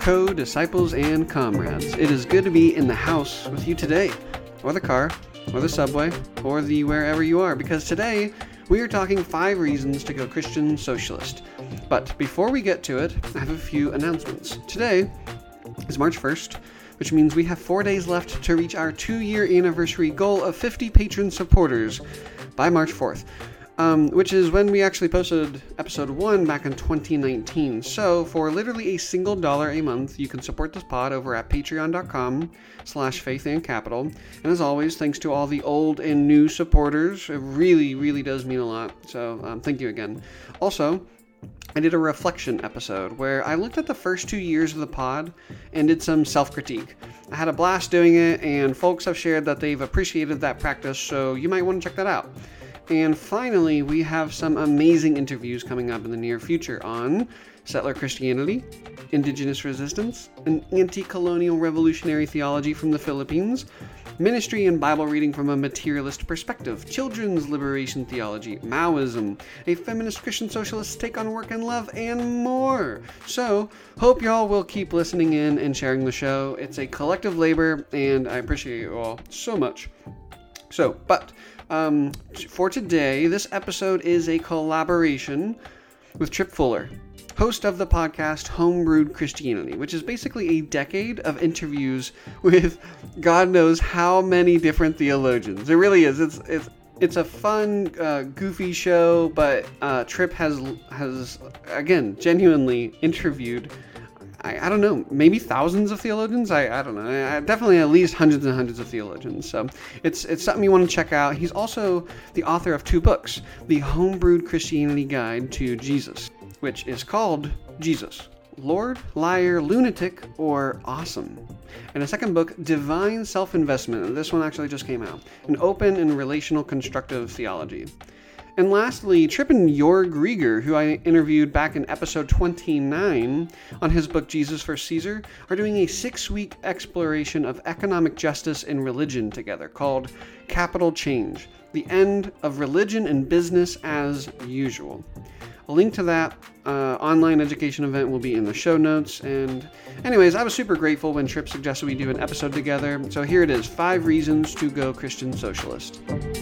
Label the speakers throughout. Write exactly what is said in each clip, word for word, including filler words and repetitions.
Speaker 1: co-disciples and comrades. It is good to be in the house with you today, or the car, or the subway, or the wherever you are, because today we are talking five reasons to go Christian Socialist. But before we get to it, I have a few announcements. Today is March first, which means we have four days left to reach our two-year anniversary goal of fifty patron supporters by March fourth. Um, which is when we actually posted episode one back in twenty nineteen. So for literally a single dollar a month, you can support this pod over at patreon.com slash faith and capital. And as always, thanks to all the old and new supporters. It really, really does mean a lot. So um, thank you again. Also, I did a reflection episode where I looked at the first two years of the pod and did some self-critique. I had a blast doing it, and folks have shared that they've appreciated that practice, so you might want to check that out. And finally, we have some amazing interviews coming up in the near future on settler Christianity, indigenous resistance, an anti-colonial revolutionary theology from the Philippines, ministry and Bible reading from a materialist perspective, children's liberation theology, Maoism, a feminist Christian socialist take on work and love, and more. So, hope y'all will keep listening in and sharing the show. It's a collective labor, and I appreciate you all so much. So, but... Um, for today, this episode is a collaboration with Tripp Fuller, host of the podcast Homebrewed Christianity, which is basically a decade of interviews with God knows how many different theologians. It really is. It's it's it's a fun, uh, goofy show, but uh, Tripp has has again genuinely interviewed. I, I don't know, maybe thousands of theologians? I, I don't know. I, definitely at least hundreds and hundreds of theologians. So it's it's something you want to check out. He's also the author of two books, The Homebrewed Christianity Guide to Jesus, which is called Jesus, Lord, Liar, Lunatic, or Awesome. And a second book, Divine Self-Investment. This one actually just came out. An open and relational constructive theology. And lastly, Tripp and Jorg Rieger, who I interviewed back in episode twenty-nine on his book Jesus for Caesar, are doing a six-week exploration of economic justice and religion together called Capital Change, the End of Religion and Business as Usual. A link to that uh, online education event will be in the show notes. And anyways, I was super grateful when Tripp suggested we do an episode together. So here it is, five reasons to go Christian Socialist.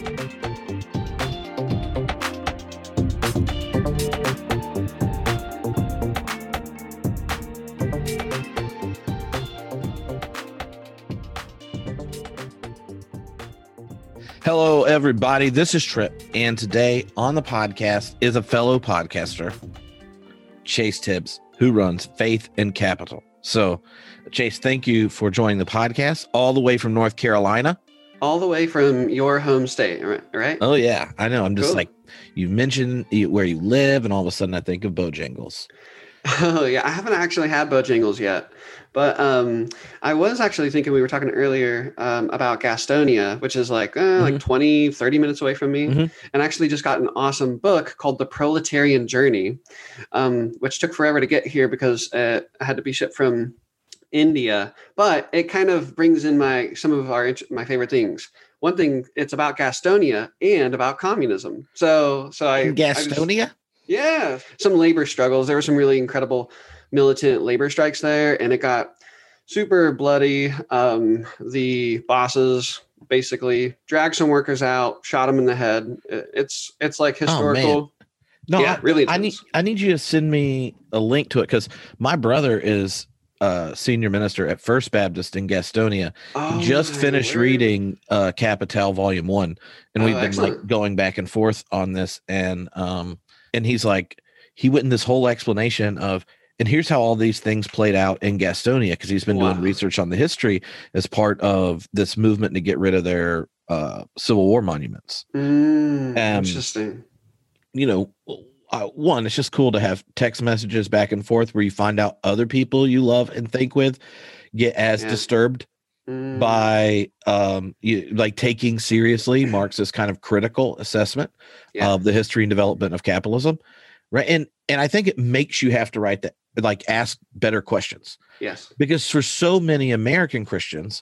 Speaker 2: Hello, everybody. This is Tripp, and today on the podcast is a fellow podcaster, Chase Tibbs, who runs Faith and Capital. So, Chase, thank you for joining the podcast all the way from North Carolina.
Speaker 1: All the way from your home state, right?
Speaker 2: Oh, yeah. I know. I'm just
Speaker 1: Cool.
Speaker 2: like, you mentioned where you live, and all of a sudden I think of Bojangles.
Speaker 1: Oh, yeah. I haven't actually had Bojangles yet. But um, I was actually thinking, we were talking earlier um, about Gastonia, which is like uh, mm-hmm. like twenty, thirty minutes away from me. Mm-hmm. And actually just got an awesome book called The Proletarian Journey, um, which took forever to get here because uh, I had to be shipped from India. But it kind of brings in my some of our my favorite things. One thing, it's about Gastonia and about communism. So, so I
Speaker 2: in Gastonia?
Speaker 1: I just, yeah, some labor struggles. There were some really incredible militant labor strikes there, and it got super bloody. Um, the bosses basically dragged some workers out, shot them in the head. It's it's like historical.
Speaker 2: Oh, no,
Speaker 1: yeah,
Speaker 2: I,
Speaker 1: really.
Speaker 2: I need I need you to send me a link to it because my brother is a senior minister at First Baptist in Gastonia.
Speaker 1: Oh,
Speaker 2: he just finished
Speaker 1: word.
Speaker 2: reading uh, Capital Volume One, and
Speaker 1: oh,
Speaker 2: we've been
Speaker 1: excellent.
Speaker 2: like going back and forth on this. And um, and he's like, he went in this whole explanation of. And here's how all these things played out in Gastonia, because he's been wow. doing research on the history as part of this movement to get rid of their uh, Civil War monuments.
Speaker 1: Mm,
Speaker 2: um,
Speaker 1: interesting.
Speaker 2: You know, uh, one, it's just cool to have text messages back and forth where you find out other people you love and think with get as yeah. disturbed mm. by um, you, like taking seriously Marx's kind of critical assessment yeah. of the history and development of capitalism. Right. And and I think it makes you have to write that, like ask better questions.
Speaker 1: Yes.
Speaker 2: Because for so many American Christians,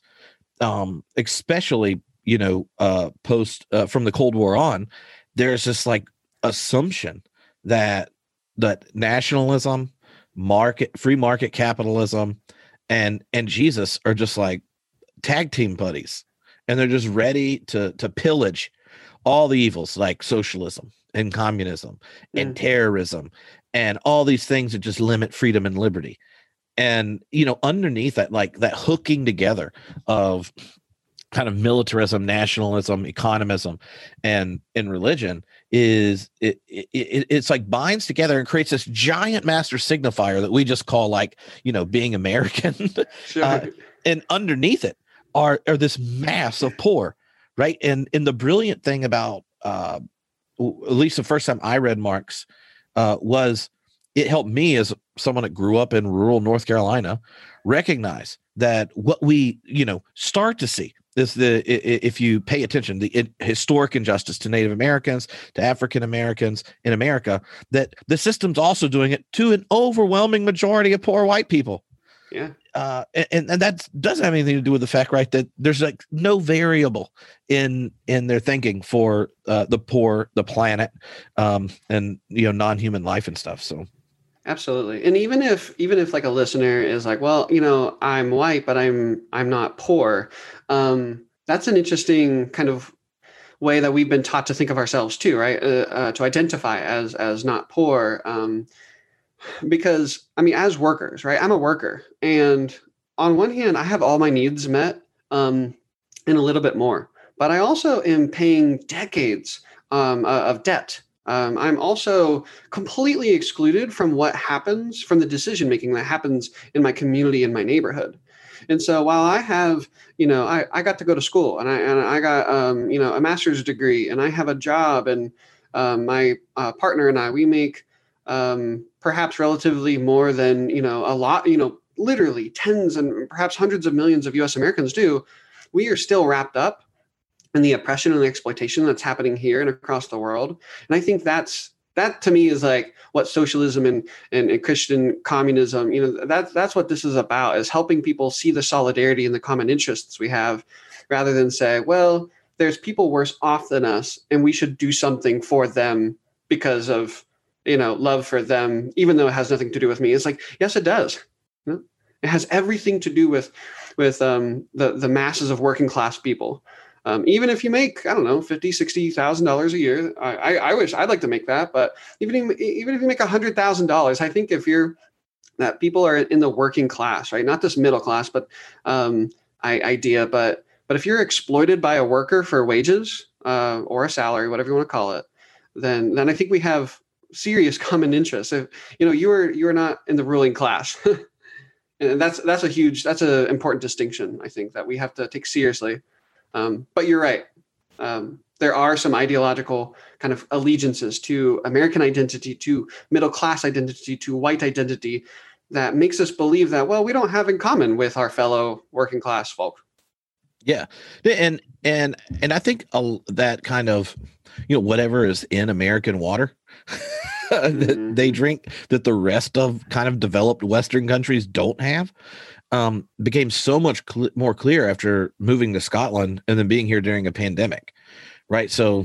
Speaker 2: um, especially, you know, uh, post uh, from the Cold War on, there's this like assumption that that nationalism, market, free market capitalism, and and Jesus are just like tag team buddies, and they're just ready to to pillage all the evils like socialism and communism and mm. terrorism and all these things that just limit freedom and liberty. And, you know, underneath that, like that hooking together of kind of militarism, nationalism, economism, and and religion is it, it it's like binds together and creates this giant master signifier that we just call like, you know, being American. Sure. uh, and underneath it are are this mass of poor, right? And and the brilliant thing about uh, at least the first time I read Marx uh, was it helped me as someone that grew up in rural North Carolina recognize that what we, you know, start to see is the, if you pay attention, the historic injustice to Native Americans, to African Americans in America, that the system's also doing it to an overwhelming majority of poor white people.
Speaker 1: Yeah.
Speaker 2: Uh, and, and that doesn't have anything to do with the fact, right, that there's like no variable in in their thinking for uh, the poor, the planet, um, and, you know, non-human life and stuff. So.
Speaker 1: Absolutely. And even if even if like a listener is like, well, you know, I'm white, but I'm I'm not poor. Um, that's an interesting kind of way that we've been taught to think of ourselves too, right? Uh, uh, to identify as as not poor. Um, because I mean, as workers, right? I'm a worker. And on one hand, I have all my needs met um, and a little bit more. But I also am paying decades um, uh, of debt. Um, I'm also completely excluded from what happens, from the decision making that happens in my community, in my neighborhood. And so while I have, you know, I, I got to go to school and I and I got, um, you know, a master's degree and I have a job and um, my uh, partner and I, we make um, perhaps relatively more than, you know, a lot, you know, literally tens and perhaps hundreds of millions of U S Americans do. We are still wrapped up and the oppression and the exploitation that's happening here and across the world. And I think that's, that to me is like what socialism and, and, and Christian communism, you know, that's, that's what this is about, is helping people see the solidarity and the common interests we have, rather than say, well, there's people worse off than us and we should do something for them because of, you know, love for them, even though it has nothing to do with me. It's like, yes, it does. You know? It has everything to do with, with um, the, the masses of working class people. Um, even if you make, I don't know, fifty, sixty thousand dollars a year, I, I, I wish I'd like to make that. But even, even if you make a hundred thousand dollars, I think if you're that people are in the working class, right? Not this middle class, but um, I, idea. But but if you're exploited by a worker for wages uh, or a salary, whatever you want to call it, then then I think we have serious common interests. If you know you are you are not in the ruling class, and that's that's a huge that's an important distinction. I think that we have to take seriously. Um, but you're right. Um, there are some ideological kind of allegiances to American identity, to middle class identity, to white identity that makes us believe that, well, we don't have in common with our fellow working class folk.
Speaker 2: Yeah. And, and, and I think uh, that kind of, you know, whatever is in American water that mm-hmm. they drink that the rest of kind of developed Western countries don't have. Um, became so much cl- more clear after moving to Scotland and then being here during a pandemic, right? So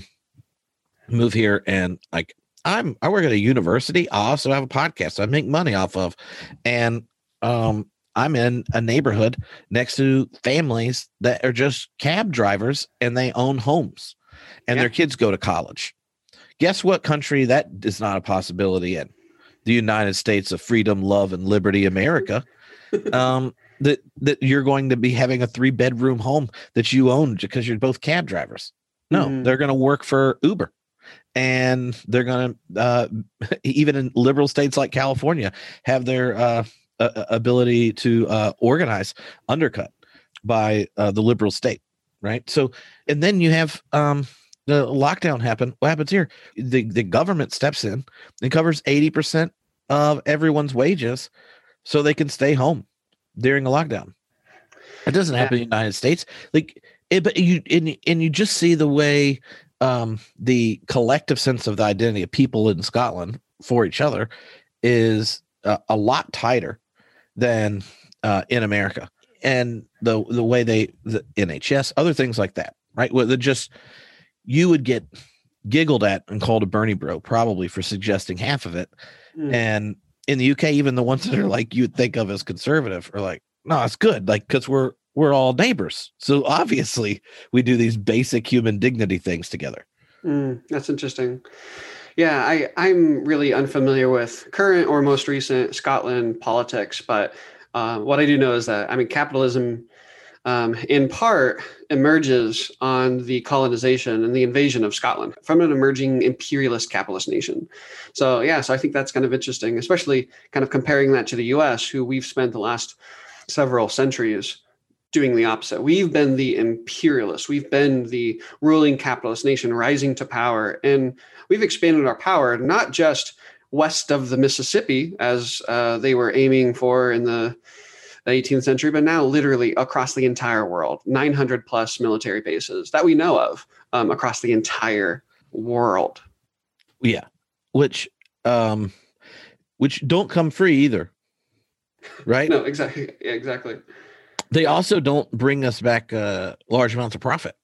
Speaker 2: move here and like I'm I work at a university. I also have a podcast I make money off of, and um, I'm in a neighborhood next to families that are just cab drivers and they own homes, and yeah. their kids go to college. Guess what country that is not a possibility in? The United States of freedom, love, and liberty, America. um that that you're going to be having a three bedroom home that you own because you're both cab drivers. No, mm-hmm. they're going to work for Uber, and they're going to uh even in liberal states like California have their uh, uh ability to uh organize undercut by uh, the liberal state, right? So and then you have um the lockdown happen. What happens here? The the government steps in and covers eighty percent of everyone's wages so they can stay home during a lockdown. It doesn't happen yeah. in the United States. Like, it, but you and, and you just see the way um, the collective sense of the identity of people in Scotland for each other is uh, a lot tighter than uh, in America, and the the way they the N H S, other things like that, right? Well, they just you would get giggled at and called a Bernie bro probably for suggesting half of it, mm. and in the U K, even the ones that are like you would think of as conservative are like, no, it's good, like because we're we're all neighbors. So obviously, we do these basic human dignity things together.
Speaker 1: Mm, that's interesting. Yeah, I, I'm really unfamiliar with current or most recent Scotland politics, but uh, what I do know is that, I mean, capitalism um, in part emerges on the colonization and the invasion of Scotland from an emerging imperialist capitalist nation. So, yeah, so I think that's kind of interesting, especially kind of comparing that to the U S, who we've spent the last several centuries doing the opposite. We've been the imperialists. We've been the ruling capitalist nation rising to power. And we've expanded our power, not just west of the Mississippi, as uh, they were aiming for in the eighteenth century, but now literally across the entire world, nine hundred plus military bases that we know of um, across the entire world.
Speaker 2: Yeah. Which, um, which don't come free either. Right?
Speaker 1: No, exactly. Yeah, exactly.
Speaker 2: They also don't bring us back uh, large amounts of profit.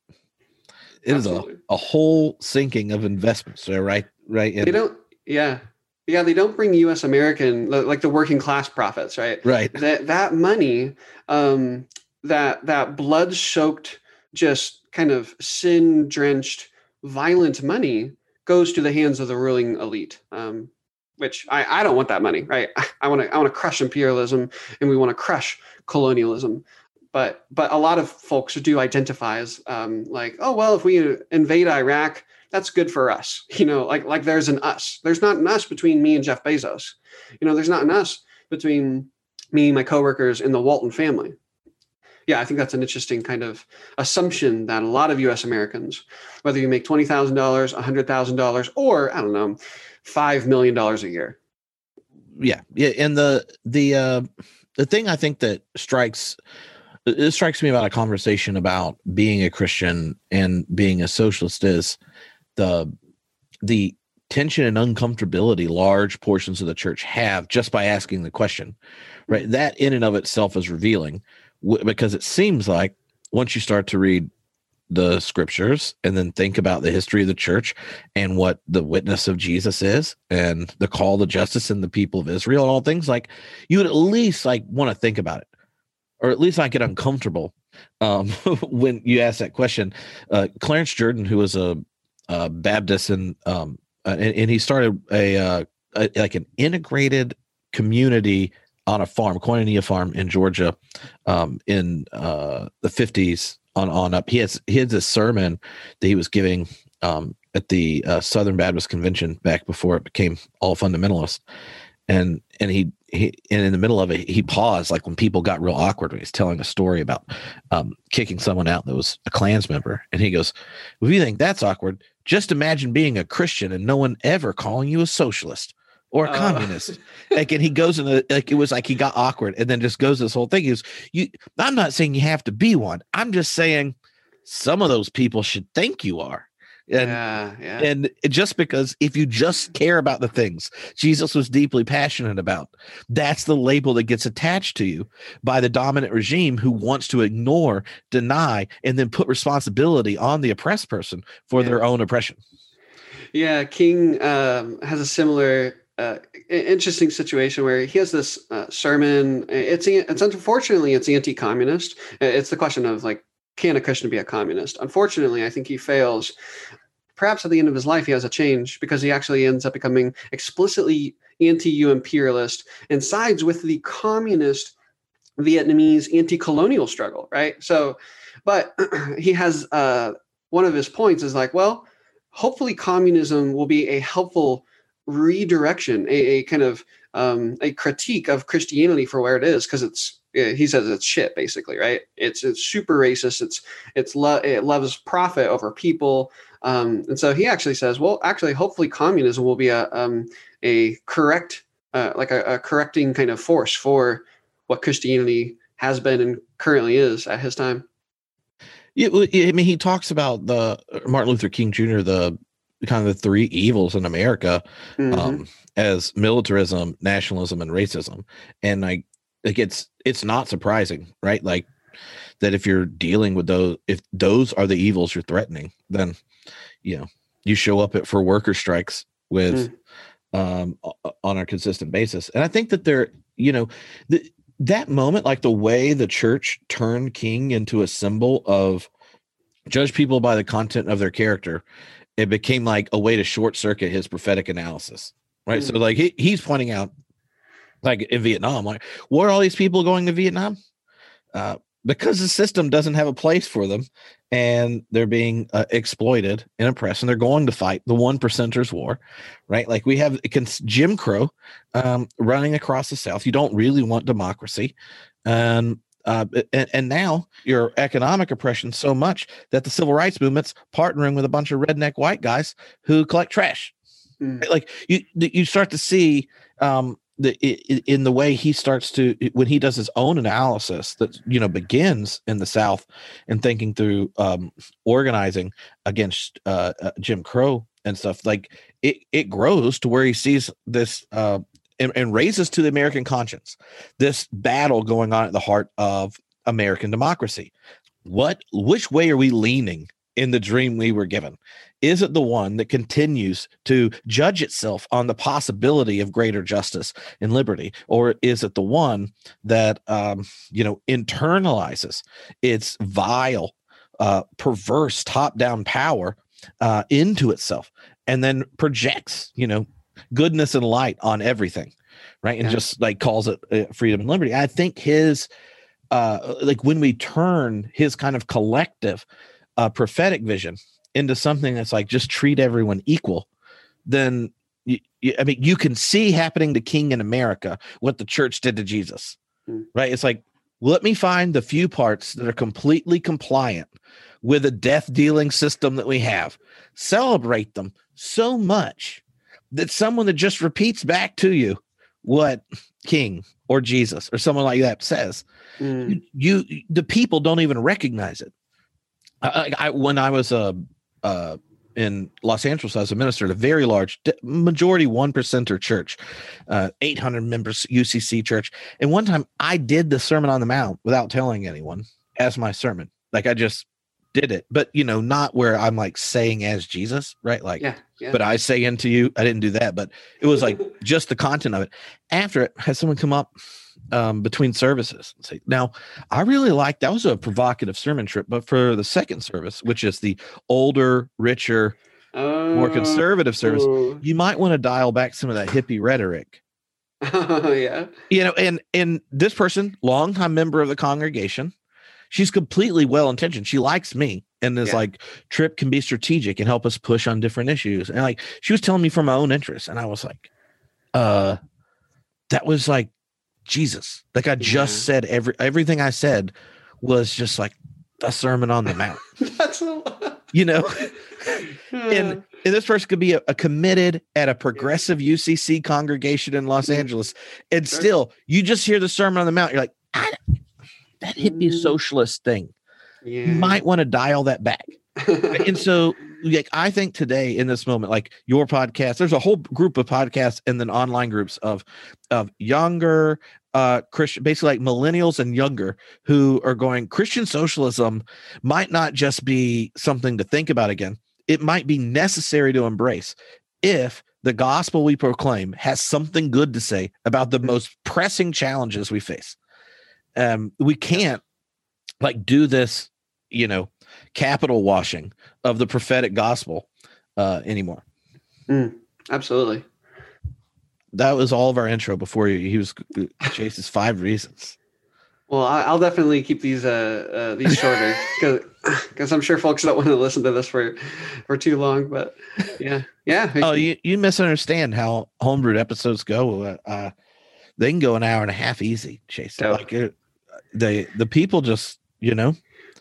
Speaker 2: It Absolutely. is a, a whole sinking of investments. So right, right.
Speaker 1: In they don't. Yeah, yeah. They don't bring U S American like the working class profits. Right.
Speaker 2: Right.
Speaker 1: That that money, um, that that blood soaked, just kind of sin drenched, violent money goes to the hands of the ruling elite. Um, which I, I don't want that money. Right. I want to I want to crush imperialism, and we want to crush colonialism. But but a lot of folks do identify as um, like, oh, well, if we invade Iraq, that's good for us. You know, like like there's an us. There's not an us between me and Jeff Bezos. You know, there's not an us between me, my coworkers, and the Walton family. Yeah, I think that's an interesting kind of assumption that a lot of U S Americans, whether you make twenty thousand dollars, one hundred thousand dollars, or I don't know, five million dollars a year.
Speaker 2: Yeah. Yeah. And the the uh, the thing I think that strikes it strikes me about a conversation about being a Christian and being a socialist is the the tension and uncomfortability large portions of the church have just by asking the question, right? That in and of itself is revealing, w- because it seems like once you start to read the scriptures and then think about the history of the church and what the witness of Jesus is and the call to justice in the people of Israel and all things, like you would at least like want to think about it, or at least I get uncomfortable um, when you ask that question. Uh, Clarence Jordan, who was a, a Baptist and, um, and and he started a, uh, a like an integrated community on a farm, Koinonia farm in Georgia, um, in uh, the fifties on on up. He has he had this sermon that he was giving um, at the uh, Southern Baptist Convention back before it became all fundamentalist, and and he he and in the middle of it he paused, like when people got real awkward when he's telling a story about um, kicking someone out that was a Klans member, and he goes, "If you think that's awkward, just imagine being a Christian and no one ever calling you a socialist or a uh. communist." Like, and he goes in the, like, it was like he got awkward and then just goes this whole thing. He was, you, I'm not saying you have to be one. I'm just saying some of those people should think you are. And,
Speaker 1: yeah, yeah.
Speaker 2: and just because if you just care about the things Jesus was deeply passionate about, that's the label that gets attached to you by the dominant regime who wants to ignore, deny, and then put responsibility on the oppressed person for yeah. their own oppression.
Speaker 1: Yeah, King um, has a similar uh, interesting situation where he has this uh, sermon. It's it's unfortunately it's anti-communist. It's the question of like, can a Christian be a communist? Unfortunately, I think he fails. Perhaps at the end of his life, he has a change because he actually ends up becoming explicitly anti-U imperialist and sides with the communist Vietnamese anti-colonial struggle, right? So, but he has uh, one of his points is like, well, hopefully communism will be a helpful redirection, a, a kind of um, a critique of Christianity for where it is, because it's, he says it's shit, basically, right? It's it's super racist. It's it's lo- it loves profit over people, um, and so he actually says, well, actually, hopefully, communism will be a um, a correct, uh, like a, a correcting kind of force for what Christianity has been and currently is at his time.
Speaker 2: Yeah, I mean, he talks about the Martin Luther King Junior, the kind of the three evils in America, mm-hmm. um, as militarism, nationalism, and racism, and like. Like it's it's not surprising, right? Like that if you're dealing with those, if those are the evils you're threatening, then you know you show up at for worker strikes with mm. um, on a consistent basis. And I think that they're, you know, the, that moment, like the way the church turned King into a symbol of judge people by the content of their character, it became like a way to short circuit his prophetic analysis. Right. Mm-hmm. So like he, he's pointing out, like in Vietnam, like, what are all these people going to Vietnam? Uh, because the system doesn't have a place for them, and they're being uh, exploited and oppressed, and they're going to fight the one percenters war, right? Like we have Jim Crow um, running across the South. You don't really want democracy. And, uh, and, and now your economic oppression so much that the civil rights movement's partnering with a bunch of redneck white guys who collect trash. Mm. Right? Like you, you start to see, um, The, in the way he starts to, when he does his own analysis that, you know, begins in the South and thinking through um, organizing against uh, uh, Jim Crow and stuff, like it, it grows to where he sees this uh, and, and raises to the American conscience, this battle going on at the heart of American democracy. What, which way are we leaning in the dream we were given? Is it the one that continues to judge itself on the possibility of greater justice and liberty? Or is it the one that, um, you know, internalizes its vile, uh, perverse top-down power uh, into itself and then projects, you know, goodness and light on everything, right? And yeah. just like calls it uh, freedom and liberty. I think his, uh, like when we turn his kind of collective uh, prophetic vision into something that's like just treat everyone equal, then you, you, I mean, you can see happening to King in America what the church did to Jesus, mm. right? It's like, let me find the few parts that are completely compliant with the death dealing system that we have, celebrate them so much that someone that just repeats back to you what King or Jesus or someone like that says, mm. you, you the people don't even recognize it. I, I, when I was uh, uh, in Los Angeles, I was a minister at a very large, majority one percenter church, uh, eight hundred members U C C church. And one time I did the Sermon on the Mount without telling anyone as my sermon. Like I just did it, but you know, not where I'm like saying as Jesus, right? Like, yeah, yeah. But I say unto you, I didn't do that, but it was like just the content of it. After it, had someone come up um, between services and say, now I really like, that was a provocative sermon trip, but for the second service, which is the older, richer, uh, more conservative service, uh, you might want to dial back some of that hippie rhetoric.
Speaker 1: Oh, yeah.
Speaker 2: You know, and, and this person, longtime member of the congregation, she's completely well-intentioned. She likes me and is yeah. like, Tripp can be strategic and help us push on different issues. And like, she was telling me from my own interest. And I was like, uh, that was like Jesus. Like I just yeah. said every, everything I said was just like a Sermon on the Mount.
Speaker 1: That's a lot.
Speaker 2: You know, and, and this person could be a, a committed at a progressive U C C congregation in Los Angeles. And sure. still you just hear the Sermon on the Mount. You're like, I that hippie socialist thing, yeah. you might want to dial that back. And so like, I think today in this moment, like your podcast, there's a whole group of podcasts and then online groups of, of younger uh, Christian, basically like millennials and younger who are going, Christian socialism might not just be something to think about again. It might be necessary to embrace if the gospel we proclaim has something good to say about the most pressing challenges we face. Um, we can't like do this, you know, capital washing of the prophetic gospel uh, anymore.
Speaker 1: Mm, absolutely.
Speaker 2: That was all of our intro before he, he was Chase's five reasons.
Speaker 1: Well, I, I'll definitely keep these uh, uh these shorter because because I'm sure folks don't want to listen to this for for too long. But yeah, yeah.
Speaker 2: Oh, you you misunderstand how homebrewed episodes go. Uh, they can go an hour and a half easy, Chase. Oh. Like it, they the people just you know.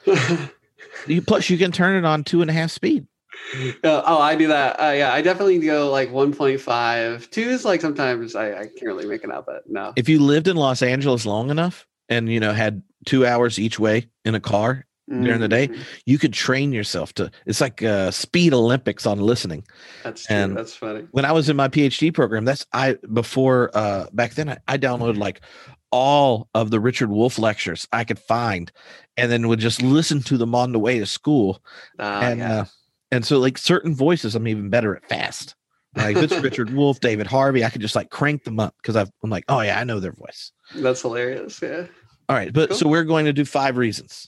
Speaker 2: you plus you can turn it on two and a half speed.
Speaker 1: Uh, oh, I do that. Uh, yeah, I definitely go like one point five. Two is like sometimes I, I can't really make it out, but no.
Speaker 2: If you lived in Los Angeles long enough and, you know, had two hours each way in a car mm-hmm. during the day, you could train yourself to, it's like uh speed Olympics on listening.
Speaker 1: That's true. And that's funny.
Speaker 2: When I was in my PhD program, that's I, before, uh, back then I, I downloaded like all of the Richard Wolff lectures I could find and then would just listen to them on the way to school. Uh, and, yeah. uh, And so like certain voices, I'm even better at fast, Like if it's Richard Wolf, David Harvey, I could just like crank them up because I'm like, oh yeah, I know their voice.
Speaker 1: That's hilarious. Yeah.
Speaker 2: All right, but
Speaker 1: Cool.
Speaker 2: so we're going to do five reasons.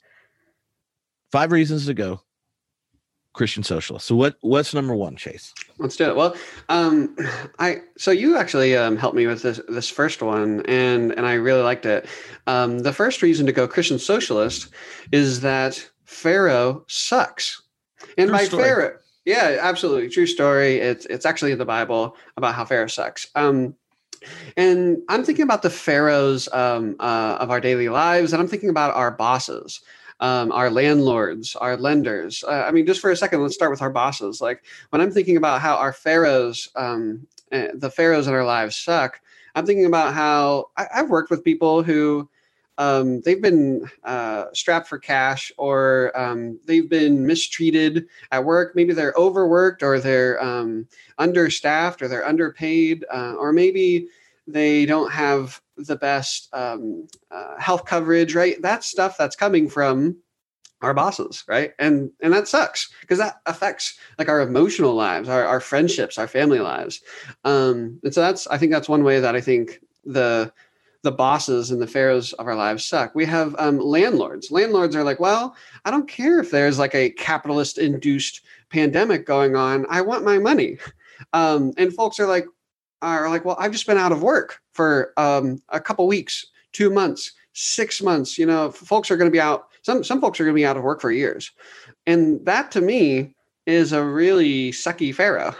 Speaker 2: Five reasons to go Christian Socialist. So what what's number one, Chase?
Speaker 1: Let's do it. Well, um, I so you actually um, helped me with this this first one, and and I really liked it. Um, the first reason to go Christian Socialist is that Pharaoh sucks, and
Speaker 2: True
Speaker 1: by
Speaker 2: story.
Speaker 1: Pharaoh, yeah, absolutely true story. It's it's actually in the Bible about how Pharaoh sucks. Um, and I'm thinking about the pharaohs um, uh, of our daily lives, and I'm thinking about our bosses. Um, our landlords, our lenders. Uh, I mean, just for a second, let's start with our bosses. Like when I'm thinking about how our pharaohs, um, uh, the pharaohs in our lives suck, I'm thinking about how I, I've worked with people who um, they've been uh, strapped for cash, or um, they've been mistreated at work. Maybe they're overworked, or they're um, understaffed, or they're underpaid, uh, or maybe they don't have the best um, uh, health coverage, right? That's stuff that's coming from our bosses, right? And and that sucks because that affects like our emotional lives, our, our friendships, our family lives. Um, and so that's, I think that's one way that I think the the bosses and the pharaohs of our lives suck. We have um, landlords. Landlords are like, well, I don't care if there's like a capitalist induced pandemic going on. I want my money. Um, and folks are like, are like, well, I've just been out of work for um, a couple weeks, two months, six months. You know, folks are going to be out. Some some folks are going to be out of work for years, and that to me is a really sucky pharaoh.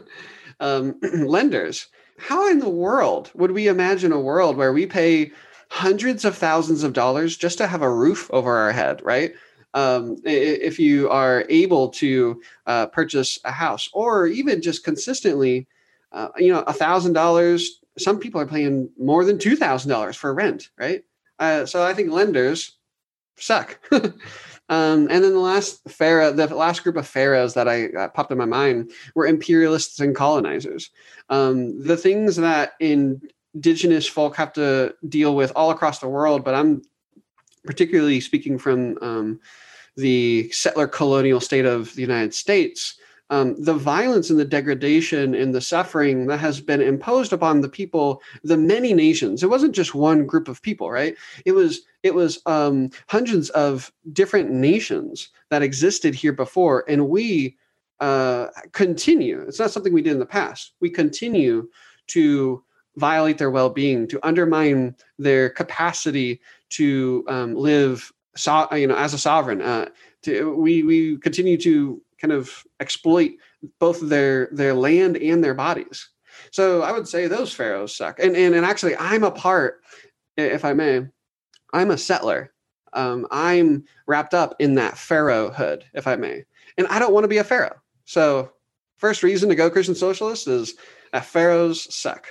Speaker 1: um, lenders. How in the world would we imagine a world where we pay hundreds of thousands of dollars just to have a roof over our head, right? Um, if you are able to uh, purchase a house, or even just consistently. Uh, you know, a thousand dollars. Some people are paying more than two thousand dollars for rent, right? Uh, so I think lenders suck. um, and then the last pharaoh, the last group of pharaohs that I uh, popped in my mind were imperialists and colonizers. Um, the things that indigenous folk have to deal with all across the world, but I'm particularly speaking from um, the settler colonial state of the United States. Um, the violence and the degradation and the suffering that has been imposed upon the people, the many nations. It wasn't just one group of people, right? It was it was um, hundreds of different nations that existed here before, and we uh, continue. It's not something we did in the past. We continue to violate their well-being, to undermine their capacity to um, live, so, you know, as a sovereign. Uh, to, we we continue to kind of exploit both their their land and their bodies. So I would say those pharaohs suck. And and, and actually, I'm a part, if I may, I'm a settler. Um, I'm wrapped up in that pharaohhood, if I may. And I don't want to be a pharaoh. So first reason to go Christian Socialist is that pharaohs suck.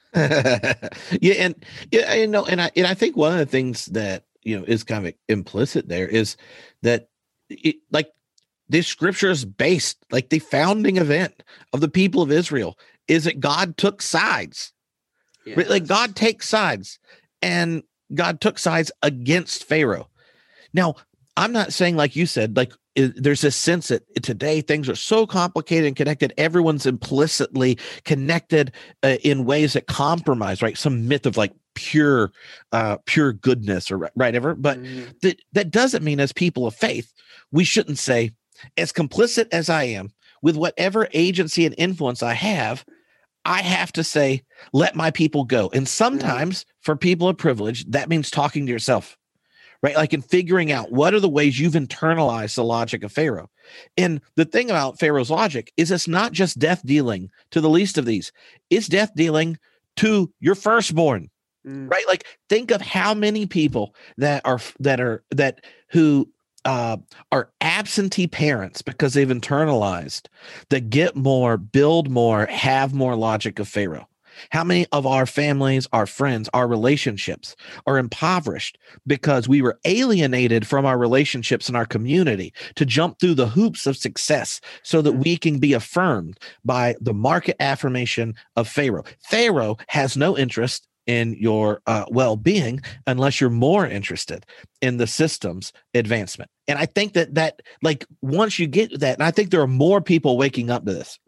Speaker 2: yeah, and yeah, you know, and I and I think one of the things that you know is kind of implicit there is that it, like. This scripture is based, like the founding event of the people of Israel, is that God took sides. Yes. Like God takes sides, and God took sides against Pharaoh. Now, I'm not saying, like you said, like it, there's this sense that today things are so complicated and connected. Everyone's implicitly connected uh, in ways that compromise, right? Some myth of like pure, uh, pure goodness or right ever. But mm. that that doesn't mean as people of faith, we shouldn't say, as complicit as I am with whatever agency and influence I have, I have to say, let my people go. And sometimes mm. for people of privilege, that means talking to yourself, right? Like in figuring out what are the ways you've internalized the logic of Pharaoh. And the thing about Pharaoh's logic is it's not just death dealing to the least of these. It's death dealing to your firstborn, mm. right? Like think of how many people that are, that are, that who, Uh, are absentee parents because they've internalized that get more, build more, have more logic of Pharaoh. How many of our families, our friends, our relationships are impoverished because we were alienated from our relationships in our community to jump through the hoops of success so that we can be affirmed by the market affirmation of Pharaoh. Pharaoh has no interest in your uh, well-being unless you're more interested in the system's advancement. And I think that that like once you get that, and I think there are more people waking up to this, right?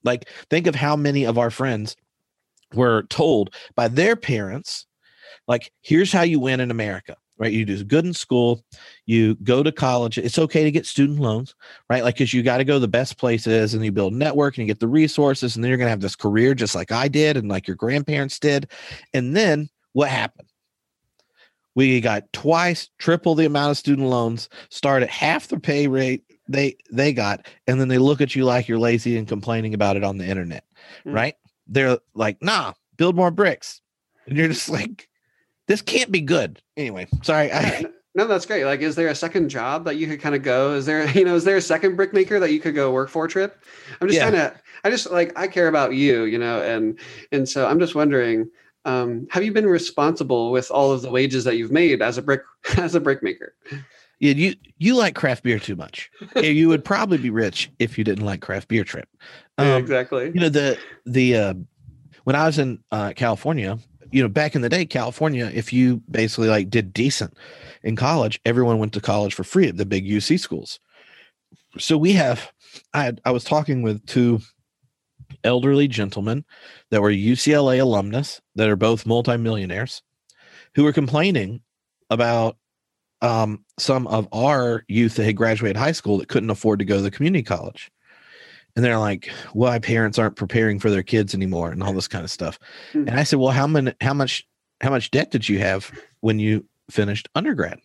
Speaker 2: Like, think of how many of our friends were told by their parents, like, here's how you win in America, right? You do good in school, you go to college. It's okay to get student loans, right? Like, because you got to go to the best places and you build a network and you get the resources, and then you're going to have this career just like I did and like your grandparents did. And then what happened? We got twice, triple the amount of student loans, start at half the pay rate they they got, and then they look at you like you're lazy and complaining about it on the internet, mm. right? They're like, nah, build more bricks. And you're just like, this can't be good. Anyway, sorry. I,
Speaker 1: no, that's great. Like, is there a second job that you could kind of go? Is there, you know, is there a second brick maker that you could go work for, Trip? I'm just yeah. trying to, I just like, I care about you, you know, and, and so I'm just wondering, um, have you been responsible with all of the wages that you've made as a brick, as a brick maker?
Speaker 2: Yeah, you, you like craft beer too much. You would probably be rich if you didn't like craft beer, Trip. Um,
Speaker 1: yeah, exactly.
Speaker 2: You know, the, the, uh, when I was in uh, California, you know, back in the day, California, if you basically like did decent in college, everyone went to college for free at the big U C schools. So we have, I had, I was talking with two elderly gentlemen that were U C L A alumnus that are both multimillionaires who were complaining about um, some of our youth that had graduated high school that couldn't afford to go to the community college. And they're like, why parents aren't preparing for their kids anymore and all this kind of stuff. Mm-hmm. And I said, well, how many, how much, how much debt did you have when you finished undergrad?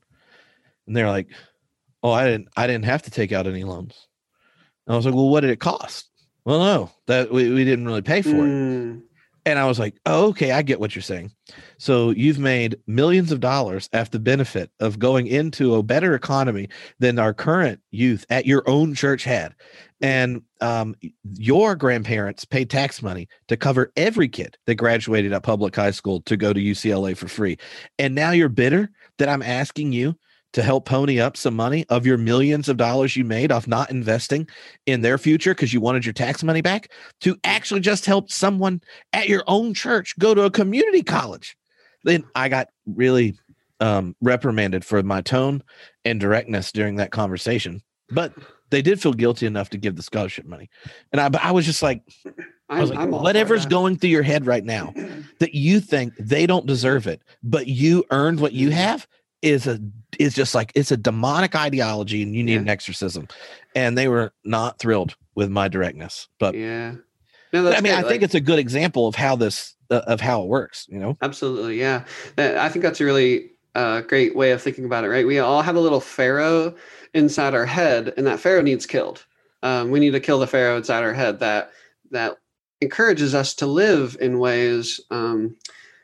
Speaker 2: And they're like, oh, I didn't, I didn't have to take out any loans. And I was like, well, what did it cost? Well, no, that we, we didn't really pay for mm. it. And I was like, oh, okay, I get what you're saying. So you've made millions of dollars after the benefit of going into a better economy than our current youth at your own church had. And um, your grandparents paid tax money to cover every kid that graduated at public high school to go to U C L A for free. And now you're bitter that I'm asking you to help pony up some money of your millions of dollars you made off not investing in their future because you wanted your tax money back, to actually just help someone at your own church go to a community college. Then I got really um, reprimanded for my tone and directness during that conversation, but they did feel guilty enough to give the scholarship money. And I, I was just like, I was like, whatever's going through your head right now that you think they don't deserve it, but you earned what you have, is a is just like, it's a demonic ideology and you need yeah. an exorcism. And they were not thrilled with my directness. But
Speaker 1: yeah,
Speaker 2: no, that's I mean, great. I like, think it's a good example of how this uh, of how it works, you know?
Speaker 1: Absolutely. Yeah. I think that's a really uh, great way of thinking about it, right? We all have a little Pharaoh inside our head, and that Pharaoh needs killed. Um, we need to kill the Pharaoh inside our head that that encourages us to live in ways um,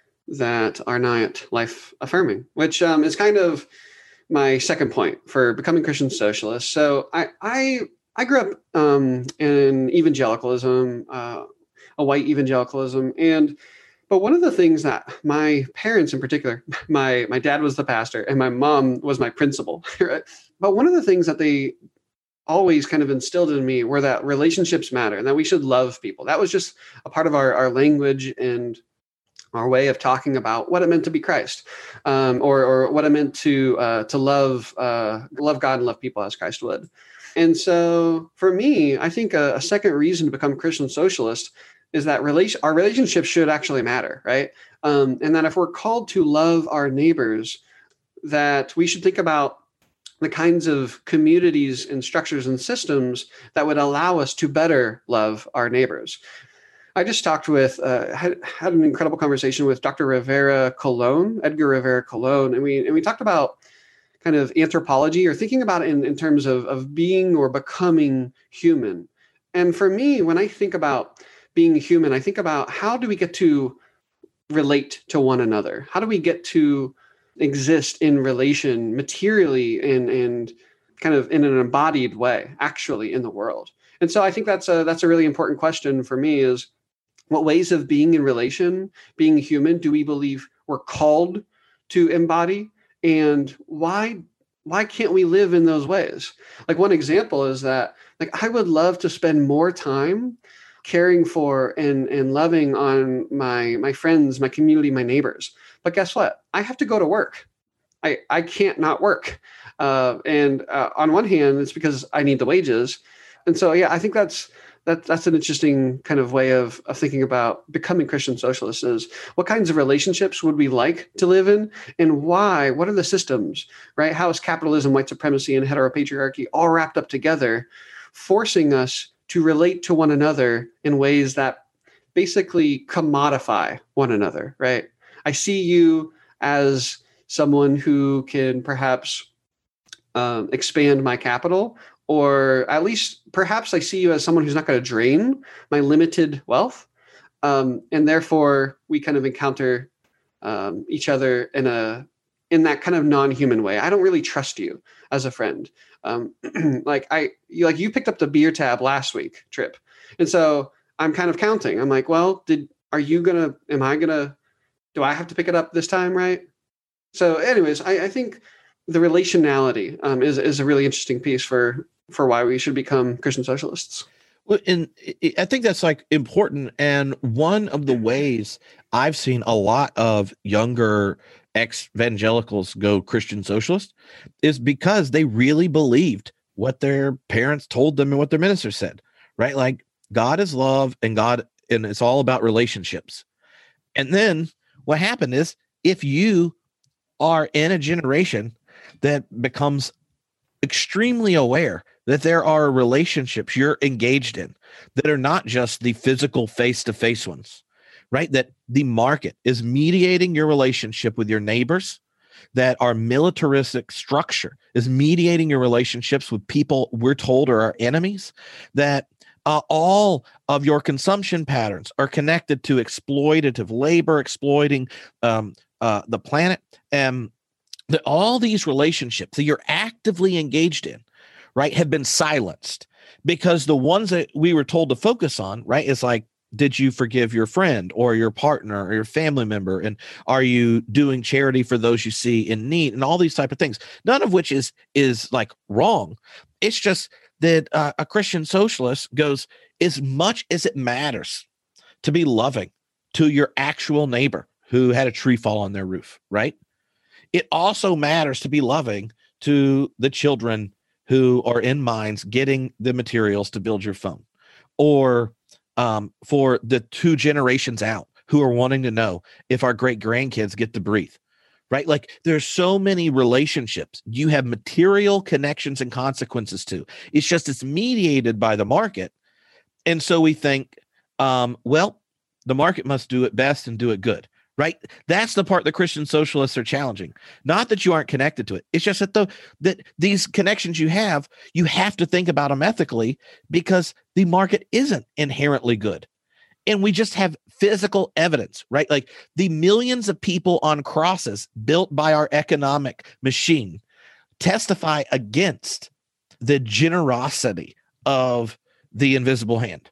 Speaker 1: that are not life affirming, which um, is kind of my second point for becoming Christian socialist. So I I, I grew up um, in evangelicalism, uh, a white evangelicalism, and but one of the things that my parents in particular, my my dad was the pastor and my mom was my principal, right? But one of the things that they always kind of instilled in me were that relationships matter and that we should love people. That was just a part of our, our language and our way of talking about what it meant to be Christ, um, or or what it meant to uh, to love uh, love God and love people as Christ would. And so for me, I think a, a second reason to become a Christian socialist is that relation our relationships should actually matter, right? Um, and that if we're called to love our neighbors, that we should think about the kinds of communities and structures and systems that would allow us to better love our neighbors. I just talked with, uh, had, had an incredible conversation with Doctor Rivera Colon, Edgar Rivera Colon, and we and we talked about kind of anthropology, or thinking about it in, in terms of, of being or becoming human. And for me, when I think about being human, I think about how do we get to relate to one another? How do we get to exist in relation materially and, and kind of in an embodied way, actually in the world? And so I think that's a, that's a really important question for me is, what ways of being in relation, being human, do we believe we're called to embody? And why why can't we live in those ways? Like one example is that like I would love to spend more time caring for and, and loving on my my friends, my community, my neighbors. But guess what? I have to go to work. I, I can't not work. Uh, and uh, on one hand, it's because I need the wages. And so, yeah, I think that's that, that's an interesting kind of way of, of thinking about becoming Christian socialists is what kinds of relationships would we like to live in and why? What are the systems, right? How is capitalism, white supremacy, and heteropatriarchy all wrapped up together, forcing us to relate to one another in ways that basically commodify one another, right? I see you as someone who can perhaps um, expand my capital, or at least perhaps I see you as someone who's not going to drain my limited wealth. Um, and therefore we kind of encounter um, each other in a, in that kind of non-human way. I don't really trust you as a friend. Um, like I, you, like you picked up the beer tab last week, Trip. And so I'm kind of counting. I'm like, well, did, are you going to, am I going to, do I have to pick it up this time? Right. So anyways, I, I think the relationality um, is, is a really interesting piece for, for why we should become Christian socialists.
Speaker 2: Well, and I think that's like important. And one of the ways I've seen a lot of younger ex-evangelicals go Christian socialist is because they really believed what their parents told them and what their minister said, right? Like God is love and God, and it's all about relationships. And then what happened is if you are in a generation that becomes extremely aware that there are relationships you're engaged in that are not just the physical face-to-face ones, right? That the market is mediating your relationship with your neighbors, that our militaristic structure is mediating your relationships with people we're told are our enemies, that uh, all of your consumption patterns are connected to exploitative labor, exploiting um, uh, the planet, and that all these relationships that you're actively engaged in, right, have been silenced because the ones that we were told to focus on, right, is like, did you forgive your friend or your partner or your family member? And are you doing charity for those you see in need and all these type of things, none of which is, is like wrong. It's just that uh, a Christian socialist goes, as much as it matters to be loving to your actual neighbor who had a tree fall on their roof, right? It also matters to be loving to the children who are in mines getting the materials to build your phone, or um, for the two generations out who are wanting to know if our great grandkids get to breathe, right? Like there's so many relationships you have material connections and consequences to. It's just, it's mediated by the market. And so we think, um, well, the market must do it best and do it good. Right. That's the part that Christian socialists are challenging. Not that you aren't connected to it. It's just that the that these connections you have, you have to think about them ethically because the market isn't inherently good. And we just have physical evidence, right? Like the millions of people on crosses built by our economic machine testify against the generosity of the invisible hand.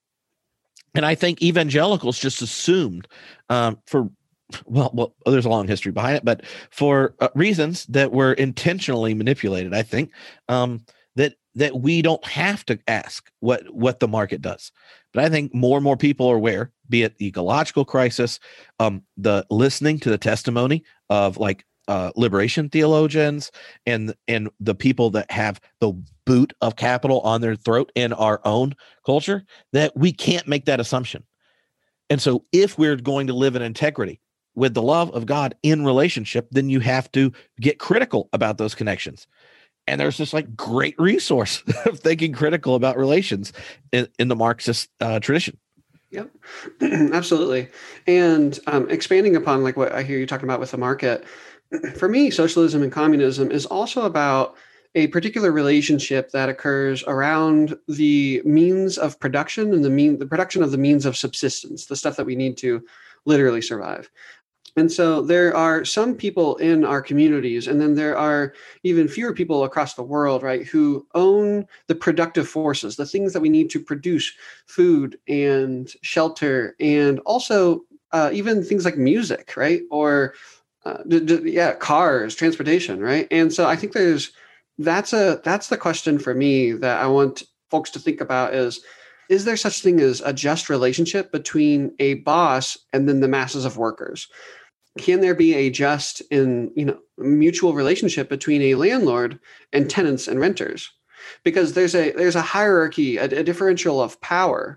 Speaker 2: And I think evangelicals just assumed um, for Well, well, there's a long history behind it, but for uh, reasons that were intentionally manipulated, I think um, that that we don't have to ask what what the market does. But I think more and more people are aware, be it the ecological crisis, um, the listening to the testimony of like uh, liberation theologians and and the people that have the boot of capital on their throat in our own culture, that we can't make that assumption. And so if we're going to live in integrity with the love of God in relationship, then you have to get critical about those connections. And there's this like great resource of thinking critical about relations in, in the Marxist uh, tradition.
Speaker 1: Yep, absolutely. And um, expanding upon like what I hear you talking about with the market, for me, socialism and communism is also about a particular relationship that occurs around the means of production and the mean the production of the means of subsistence, the stuff that we need to literally survive. And so there are some people in our communities, and then there are even fewer people across the world, right, who own the productive forces, the things that we need to produce food and shelter, and also uh, even things like music, right, or uh, d- d- yeah, cars, transportation, right. And so I think there's that's a that's the question for me that I want folks to think about is, is there such thing as a just relationship between a boss and then the masses of workers? Can there be a just and, you know, mutual relationship between a landlord and tenants and renters? because there's a there's a hierarchy, a, a differential of power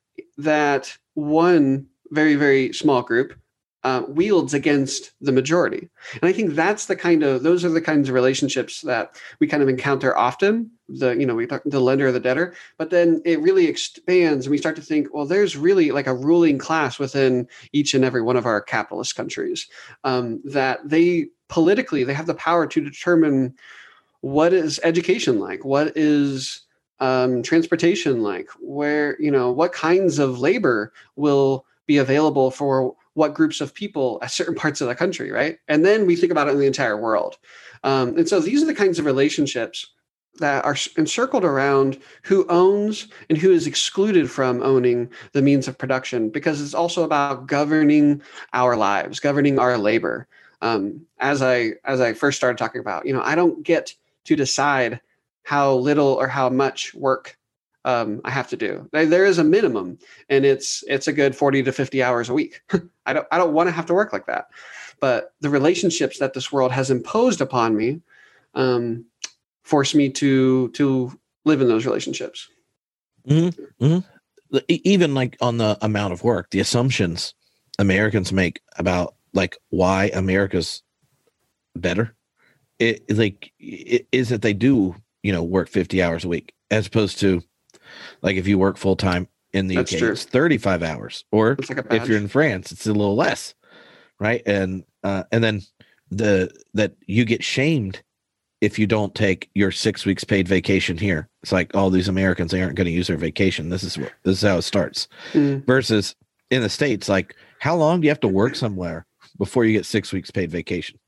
Speaker 1: that one very, very small group uh, wields against the majority. And I think that's the kind of, those are the kinds of relationships that we kind of encounter often, the, you know, we talk the lender or the debtor, but then it really expands and we start to think, well, there's really like a ruling class within each and every one of our capitalist countries um, that they politically, they have the power to determine what is education like, what is um, transportation like, where, you know, what kinds of labor will be available for what groups of people at certain parts of the country, right? And then we think about it in the entire world. Um, and so these are the kinds of relationships that are encircled around who owns and who is excluded from owning the means of production, because it's also about governing our lives, governing our labor. Um, as I as I first started talking about, you know, I don't get to decide how little or how much work um, I have to do. There is a minimum, and it's it's a good forty to fifty hours a week. I don't I don't want to have to work like that. But the relationships that this world has imposed upon me um, force me to to live in those relationships.
Speaker 2: Mm-hmm. Mm-hmm. Even like on the amount of work, the assumptions Americans make about like why America's better, it like it is that they do, you know, work fifty hours a week, as opposed to like if you work full time in the
Speaker 1: That's
Speaker 2: U K,
Speaker 1: true.
Speaker 2: it's thirty-five hours, or
Speaker 1: like
Speaker 2: if you're in France, it's a little less, right? And uh, and then the that you get shamed if you don't take your six weeks paid vacation here. It's like all these Americans, they aren't going to use their vacation. This is what this is how it starts. Mm. Versus in the States, like how long do you have to work somewhere before you get six weeks paid vacation?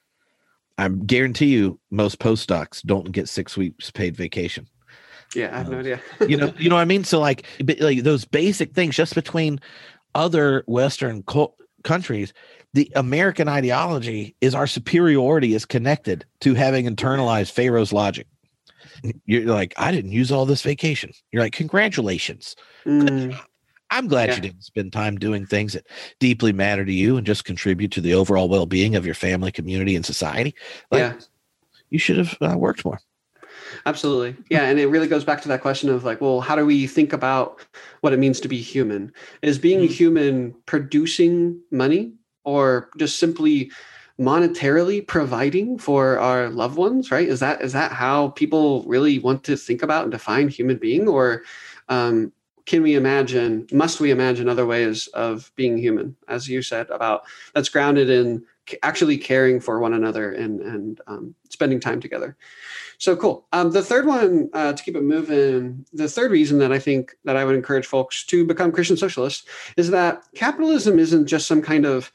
Speaker 2: I guarantee you most postdocs don't get six weeks paid vacation.
Speaker 1: Yeah, I have um, no idea.
Speaker 2: you know, you know what I mean? So like, like those basic things just between other Western co- countries, the American ideology is our superiority is connected to having internalized Pharaoh's logic. You're like, I didn't use all this vacation. You're like, congratulations. Mm. I'm glad yeah. you didn't spend time doing things that deeply matter to you and just contribute to the overall well-being of your family, community, and society. Like, yeah. You should have uh, worked more.
Speaker 1: Absolutely. Yeah. And it really goes back to that question of like, well, how do we think about what it means to be human? Is being mm-hmm. human producing money, or just simply monetarily providing for our loved ones, right? Is that is that how people really want to think about and define human being? Or um, can we imagine, must we imagine other ways of being human, as you said, about that's grounded in actually caring for one another and, and um, spending time together? So cool. Um, the third one, uh, to keep it moving, the third reason that I think that I would encourage folks to become Christian socialists is that capitalism isn't just some kind of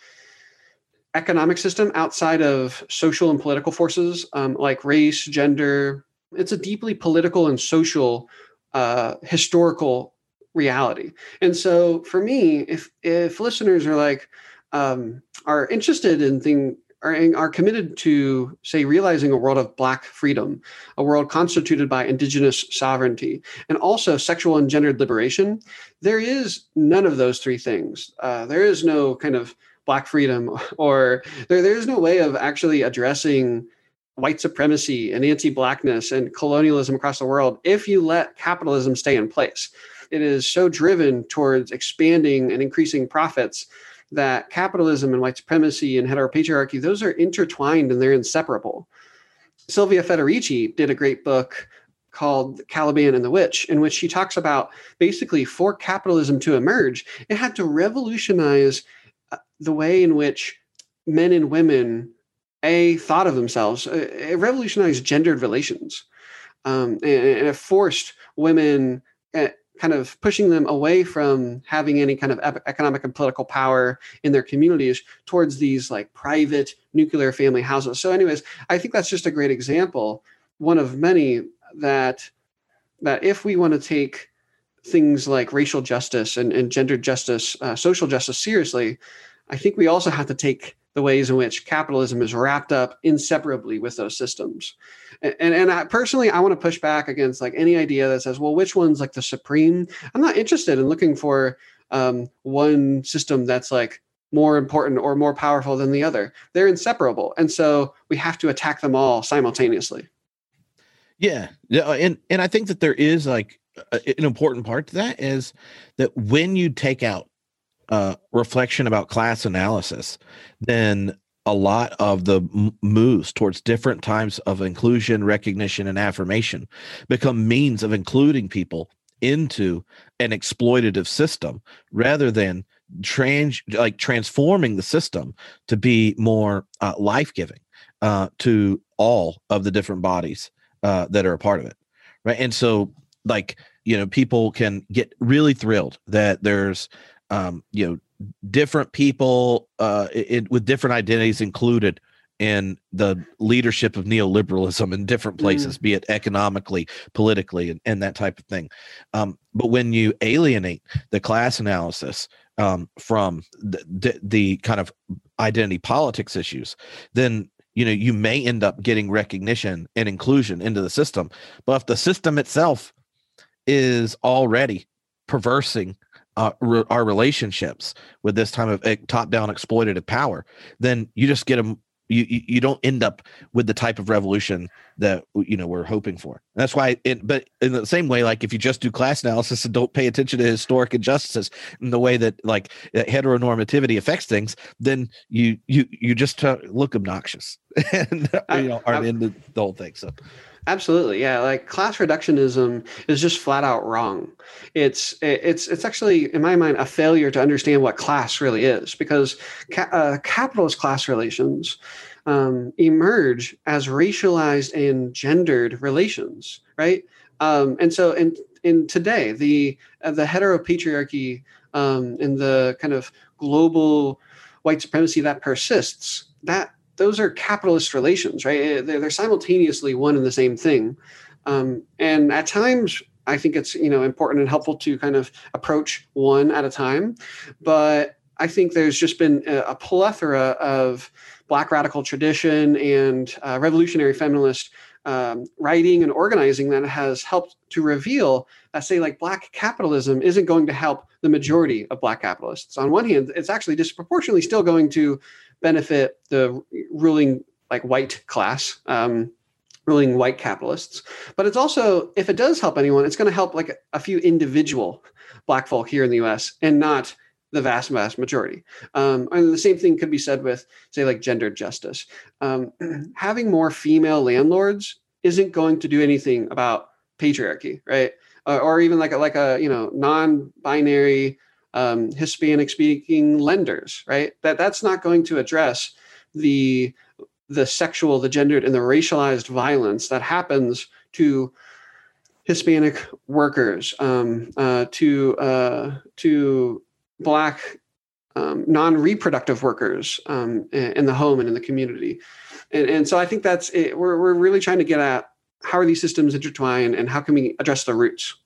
Speaker 1: economic system outside of social and political forces um, like race, gender. It's a deeply political and social, uh, historical reality. And so for me, if if listeners are like, um, are interested in things, Are, are committed to, say, realizing a world of Black freedom, a world constituted by indigenous sovereignty, and also sexual and gendered liberation, there is none of those three things. Uh, there is no kind of Black freedom, or there, there is no way of actually addressing white supremacy and anti-Blackness and colonialism across the world if you let capitalism stay in place. It is so driven towards expanding and increasing profits that capitalism and white supremacy and heteropatriarchy, those are intertwined and they're inseparable. Silvia Federici did a great book called Caliban and the Witch, in which she talks about basically for capitalism to emerge, it had to revolutionize the way in which men and women, A, thought of themselves. It revolutionized gendered relations. Um, and, and it forced women at, kind of pushing them away from having any kind of economic and political power in their communities towards these like private nuclear family houses. So anyways, I think that's just a great example, one of many, that that if we want to take things like racial justice and, and gender justice, uh, social justice seriously, I think we also have to take the ways in which capitalism is wrapped up inseparably with those systems. And, and, and I, personally, I want to push back against like any idea that says, well, which one's like the supreme? I'm not interested in looking for um, one system that's like more important or more powerful than the other. They're inseparable. And so we have to attack them all simultaneously.
Speaker 2: Yeah. Yeah. And, and I think that there is like a, an important part to that is that when you take out uh, reflection about class analysis, then a lot of the m- moves towards different types of inclusion, recognition, and affirmation become means of including people into an exploitative system rather than trans like transforming the system to be more uh, life-giving uh, to all of the different bodies uh, that are a part of it, right? And so, like, you know, people can get really thrilled that there's um, you know, different people uh, it, with different identities included in the leadership of neoliberalism in different places, mm. be it economically, politically, and, and that type of thing. Um, but when you alienate the class analysis um, from the, the, the kind of identity politics issues, then you know you may end up getting recognition and inclusion into the system. But if the system itself is already perversing Uh, re- our relationships with this time of uh, top-down exploitative power, then you just get them. You, you you don't end up with the type of revolution that you know we're hoping for. And that's why. It, but in the same way, like if you just do class analysis and don't pay attention to historic injustices in the way that like heteronormativity affects things, then you you you just uh, look obnoxious and you know aren't into the whole thing. So.
Speaker 1: Absolutely. Yeah. Like class reductionism is just flat out wrong. It's, it's, it's actually, in my mind, a failure to understand what class really is, because ca- uh, capitalist class relations um, emerge as racialized and gendered relations, right? Um, and so in, in today, the, uh, the heteropatriarchy um, and the kind of global white supremacy that persists, that those are capitalist relations, right? They're, they're simultaneously one and the same thing. Um, and at times, I think it's, you know, important and helpful to kind of approach one at a time. But I think there's just been a, a plethora of Black radical tradition and uh, revolutionary feminist um, writing and organizing that has helped to reveal that, say, like Black capitalism isn't going to help the majority of Black capitalists. On one hand, it's actually disproportionately still going to benefit the ruling like white class, um, ruling white capitalists. But it's also, if it does help anyone, it's going to help like a few individual Black folk here in the U S and not the vast, vast majority. Um, and the same thing could be said with, say, like gendered justice. Um, having more female landlords isn't going to do anything about patriarchy, right? Uh, or even like a, like a, you know, non-binary Um, Hispanic speaking lenders, right? That that's not going to address the the sexual, the gendered, and the racialized violence that happens to Hispanic workers, um, uh, to uh, to Black um, non-reproductive workers um, in the home and in the community, and and so I think that's it. We're we're really trying to get at how are these systems intertwined and how can we address the roots.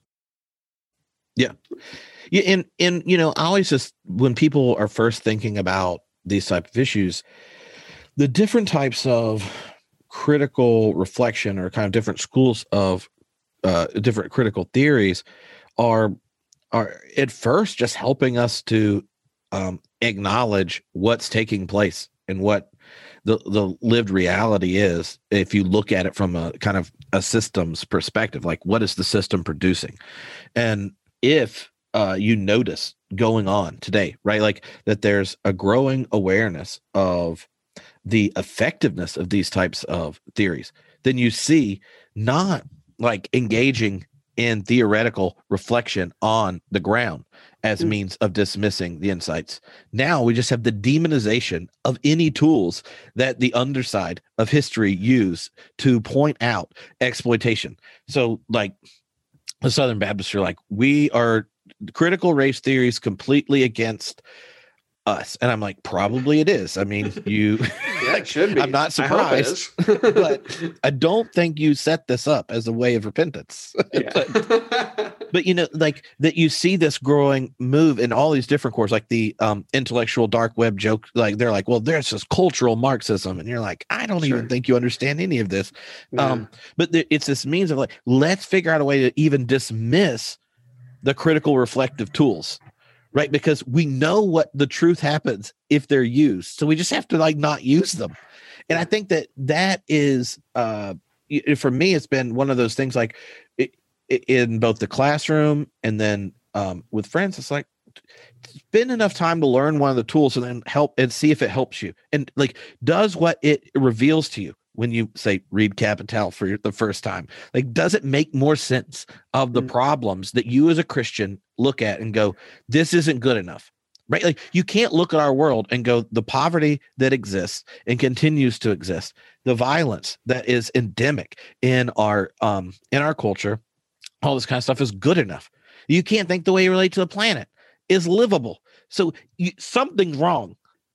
Speaker 2: Yeah. Yeah, and and you know, I always just when people are first thinking about these type of issues, the different types of critical reflection or kind of different schools of uh, different critical theories are are at first just helping us to um, acknowledge what's taking place and what the the lived reality is. If you look at it from a kind of a systems perspective, like what is the system producing, and if Uh, you notice going on today, right? Like that there's a growing awareness of the effectiveness of these types of theories. Then you see not like engaging in theoretical reflection on the ground as mm. means of dismissing the insights. Now we just have the demonization of any tools that the underside of history use to point out exploitation. So like the Southern Baptists are like, we are critical race theory is completely against us. And I'm like, probably it is. I mean, you,
Speaker 1: yeah, it should be.
Speaker 2: I'm not surprised, but I don't think you set this up as a way of repentance.
Speaker 1: Yeah.
Speaker 2: but, but, you know, like that you see this growing move in all these different cores, like the um, intellectual dark web joke. Like they're like, well, there's this cultural Marxism. And you're like, I don't sure. even think you understand any of this. Yeah. Um, but th- it's this means of like, let's figure out a way to even dismiss the critical reflective tools, right? Because we know what the truth happens if they're used. So we just have to like not use them. And I think that that is uh, for me, it's been one of those things like it, it, in both the classroom and then um, with friends. It's like, spend enough time to learn one of the tools and then help and see if it helps you. And like, does what it reveals to you when you say read Capital for the first time, like, does it make more sense of the mm-hmm. problems that you as a Christian look at and go, this isn't good enough, right? Like, you can't look at our world and go, the poverty that exists and continues to exist, the violence that is endemic in our, um, in our culture, all this kind of stuff is good enough. You can't think the way you relate to the planet is livable. So you, something's wrong.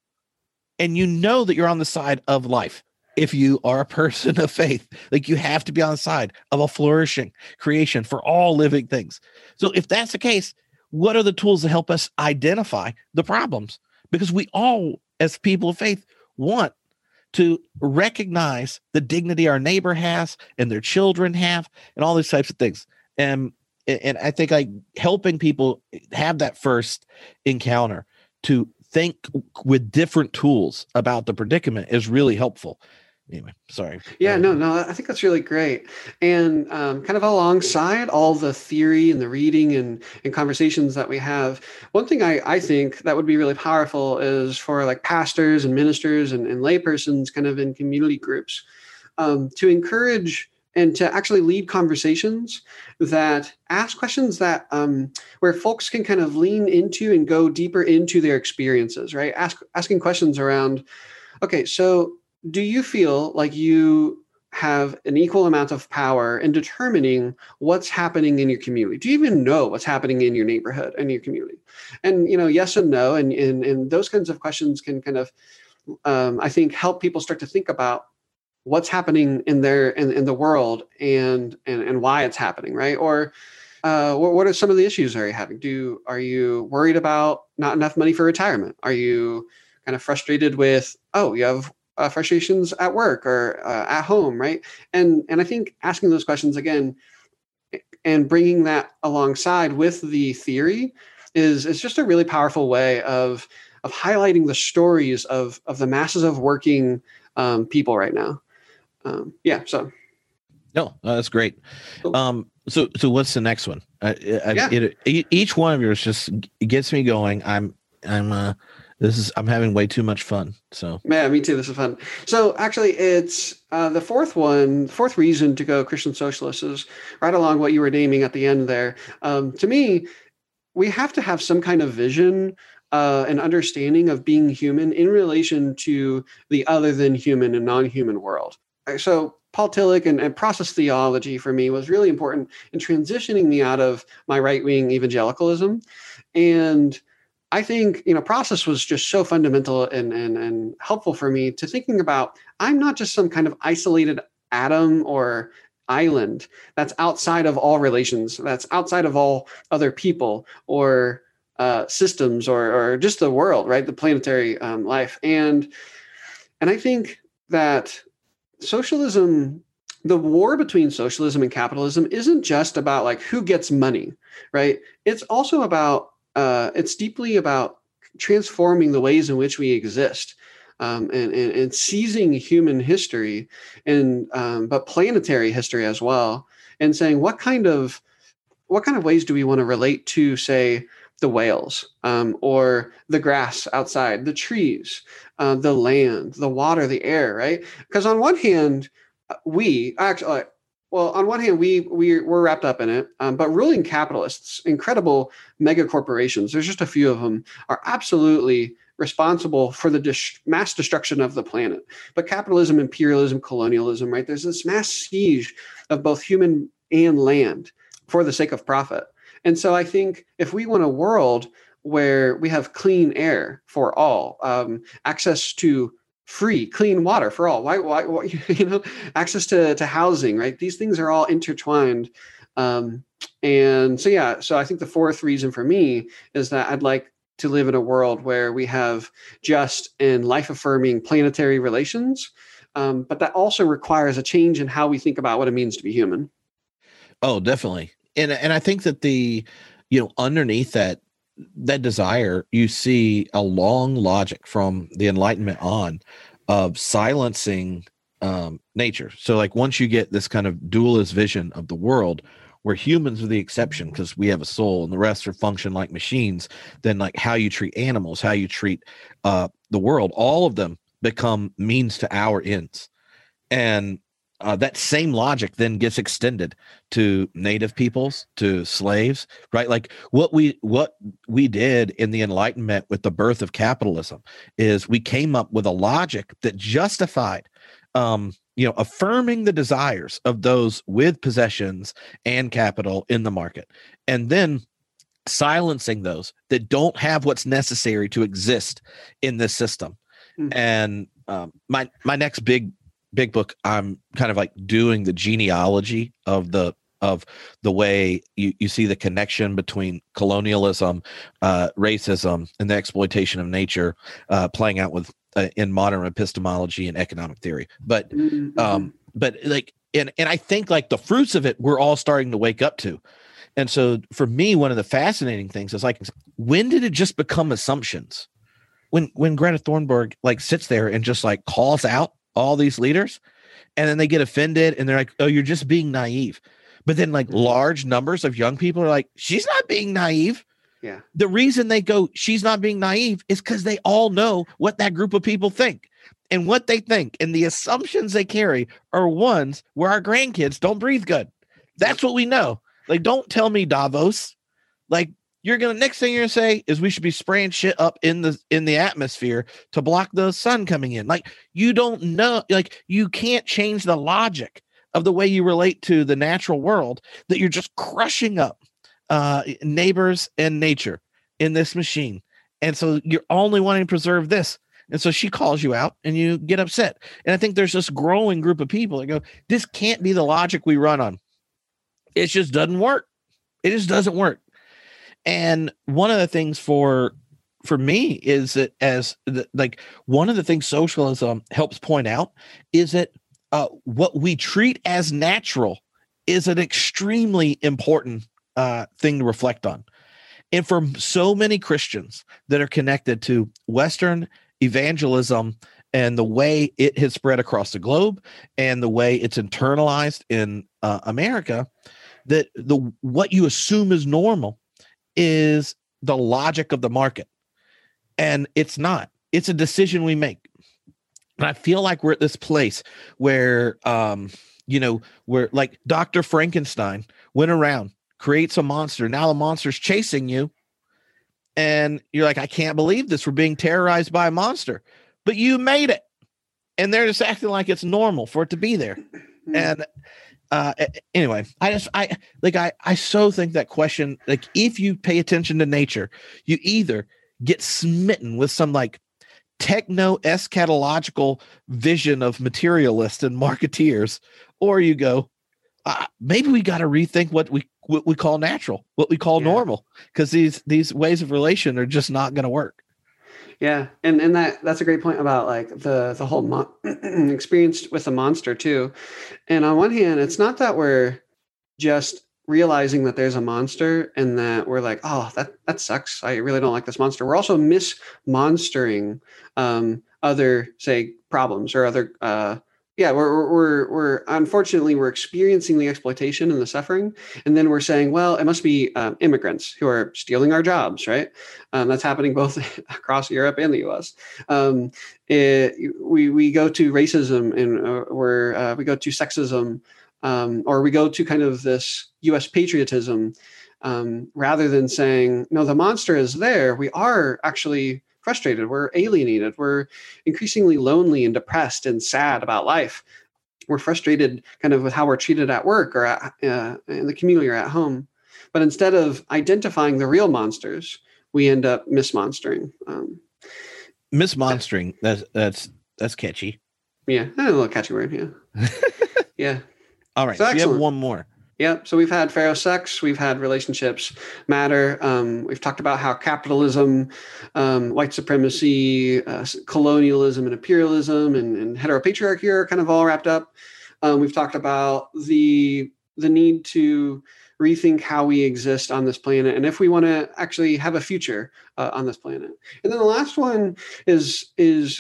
Speaker 2: And you know that you're on the side of life. If you are a person of faith, like, you have to be on the side of a flourishing creation for all living things. So if that's the case, what are the tools to help us identify the problems? Because we all, as people of faith, want to recognize the dignity our neighbor has and their children have and all these types of things. And, and I think like helping people have that first encounter to think with different tools about the predicament is really helpful. Anyway, sorry.
Speaker 1: Yeah, no, no, I think that's really great. And um, kind of alongside all the theory and the reading and, and conversations that we have, one thing I, I think that would be really powerful is for like pastors and ministers and, and laypersons kind of in community groups um, to encourage and to actually lead conversations that ask questions that um, where folks can kind of lean into and go deeper into their experiences, right? Ask, asking questions around, okay, so do you feel like you have an equal amount of power in determining what's happening in your community? Do you even know what's happening in your neighborhood and your community? And, you know, yes and no. And, and, and those kinds of questions can kind of, um, I think, help people start to think about what's happening in their, in, in the world and, and, and why it's happening, right? Or uh, what, what are some of the issues are you having? Do, are you worried about not enough money for retirement? Are you kind of frustrated with, oh, you have Uh, frustrations at work or uh, at home, right? And and I think asking those questions again and bringing that alongside with the theory is is just a really powerful way of of highlighting the stories of of the masses of working um, people right now. Um, yeah, so
Speaker 2: no, uh, that's great. Cool. Um, so so what's the next one? Uh, I,
Speaker 1: yeah.
Speaker 2: it, it, each one of yours just gets me going. I'm I'm uh. This is, I'm having way too much fun. So
Speaker 1: yeah, me too. This is fun. So actually it's uh, the fourth one, fourth reason to go Christian socialist is right along what you were naming at the end there. Um, to me, we have to have some kind of vision uh, and understanding of being human in relation to the other than human and non-human world. So Paul Tillich and, and process theology for me was really important in transitioning me out of my right-wing evangelicalism. And I think, you know, process was just so fundamental and, and, and helpful for me to thinking about, I'm not just some kind of isolated atom or island that's outside of all relations, that's outside of all other people or uh, systems or, or just the world, right? The planetary um, life. And, and I think that socialism, the war between socialism and capitalism isn't just about like who gets money, right? It's also about Uh, it's deeply about transforming the ways in which we exist um, and, and, and seizing human history and um, but planetary history as well, and saying what kind of what kind of ways do we want to relate to, say, the whales um, or the grass outside, the trees, uh, the land, the water, the air, right? Because on one hand, we actually. Well, on one hand, we, we, we're wrapped up in it, um, but ruling capitalists, incredible mega corporations, there's just a few of them, are absolutely responsible for the dis- mass destruction of the planet. But capitalism, imperialism, colonialism, right? There's this mass siege of both human and land for the sake of profit. And so I think if we want a world where we have clean air for all, um, access to free, clean water for all. Why, why, why, you know, access to, to housing, right? These things are all intertwined. Um, and so, yeah, so I think the fourth reason for me is that I'd like to live in a world where we have just and life-affirming planetary relations, um, but that also requires a change in how we think about what it means to be human.
Speaker 2: Oh, definitely. And, and I think that the, you know, underneath that, that desire, you see a long logic from the Enlightenment on of silencing um, nature. So like once you get this kind of dualist vision of the world, where humans are the exception because we have a soul and the rest are function like machines, then like how you treat animals, how you treat uh, the world, all of them become means to our ends. And uh, that same logic then gets extended to native peoples, to slaves, right? Like what we what we did in the Enlightenment with the birth of capitalism is we came up with a logic that justified um, you know, affirming the desires of those with possessions and capital in the market, and then silencing those that don't have what's necessary to exist in this system. Mm-hmm. And um, my my next big big book, I'm kind of like doing the genealogy of the of the way you, you see the connection between colonialism, uh, racism, and the exploitation of nature uh, playing out with uh, in modern epistemology and economic theory. But mm-hmm. um, but like and and I think like the fruits of it we're all starting to wake up to. And so for me, one of the fascinating things is like, when did it just become assumptions? When when Greta Thunberg like sits there and just like calls out all these leaders, and then they get offended and they're like, oh, you're just being naive. But then like large numbers of young people are like, she's not being naive.
Speaker 1: Yeah.
Speaker 2: The reason they go, she's not being naive is because they all know what that group of people think. And what they think and the assumptions they carry are ones where our grandkids don't breathe good. That's what we know. Like, don't tell me Davos. Like, you're gonna next thing you're gonna say is we should be spraying shit up in the in the atmosphere to block the sun coming in. Like, you don't know, like you can't change the logic of the way you relate to the natural world, that you're just crushing up uh, neighbors and nature in this machine. And so you're only wanting to preserve this. And so she calls you out and you get upset. And I think there's this growing group of people that go, this can't be the logic we run on. It just doesn't work. It just doesn't work. And one of the things for for me is that as the, like one of the things socialism helps point out is that uh, what we treat as natural is an extremely important uh, thing to reflect on. And for so many Christians that are connected to Western evangelism and the way it has spread across the globe and the way it's internalized in uh, America, that the what you assume is normal is the logic of the market. And it's not. It's a decision we make. And I feel like we're at this place where, um, you know, where like Doctor Frankenstein went around, creates a monster. Now the monster's chasing you. And you're like, I can't believe this. We're being terrorized by a monster. But you made it. And they're just acting like it's normal for it to be there. And uh, anyway, I just, I like, I, I so think that question, like, if you pay attention to nature, you either get smitten with some like techno eschatological vision of materialists and marketeers, or you go, uh, maybe we got to rethink what we what we call natural, what we call yeah. normal, because these these ways of relation are just not going to work.
Speaker 1: Yeah, and and that that's a great point about like the the whole mo- experience with the monster too. And on one hand, it's not that we're just realizing that there's a monster and that we're like, oh, that that sucks. I really don't like this monster. We're also mis-monstering um, other, say, problems or other. Uh, yeah, we're we're we're unfortunately we're experiencing the exploitation and the suffering, and then we're saying, well, it must be um, immigrants who are stealing our jobs, right? Um, that's happening both across Europe and the U S. Um, it, we we go to racism and uh, we're uh, we go to sexism. Um, or we go to kind of this U S patriotism, um, rather than saying, no, the monster is there. We are actually frustrated. We're alienated. We're increasingly lonely and depressed and sad about life. We're frustrated kind of with how we're treated at work or at, uh, in the community or at home. But instead of identifying the real monsters, we end up mismonstering. Um,
Speaker 2: mismonstering. That's, that's, that's catchy.
Speaker 1: Yeah. A little catchy word. Yeah. Yeah.
Speaker 2: All right, so, so you have one more.
Speaker 1: Yeah, so we've had Pharaoh sex, we've had relationships matter. Um, we've talked about how capitalism, um, white supremacy, uh, colonialism, and imperialism, and, and heteropatriarchy are kind of all wrapped up. Um, we've talked about the the need to rethink how we exist on this planet and if we want to actually have a future uh, on this planet. And then the last one is is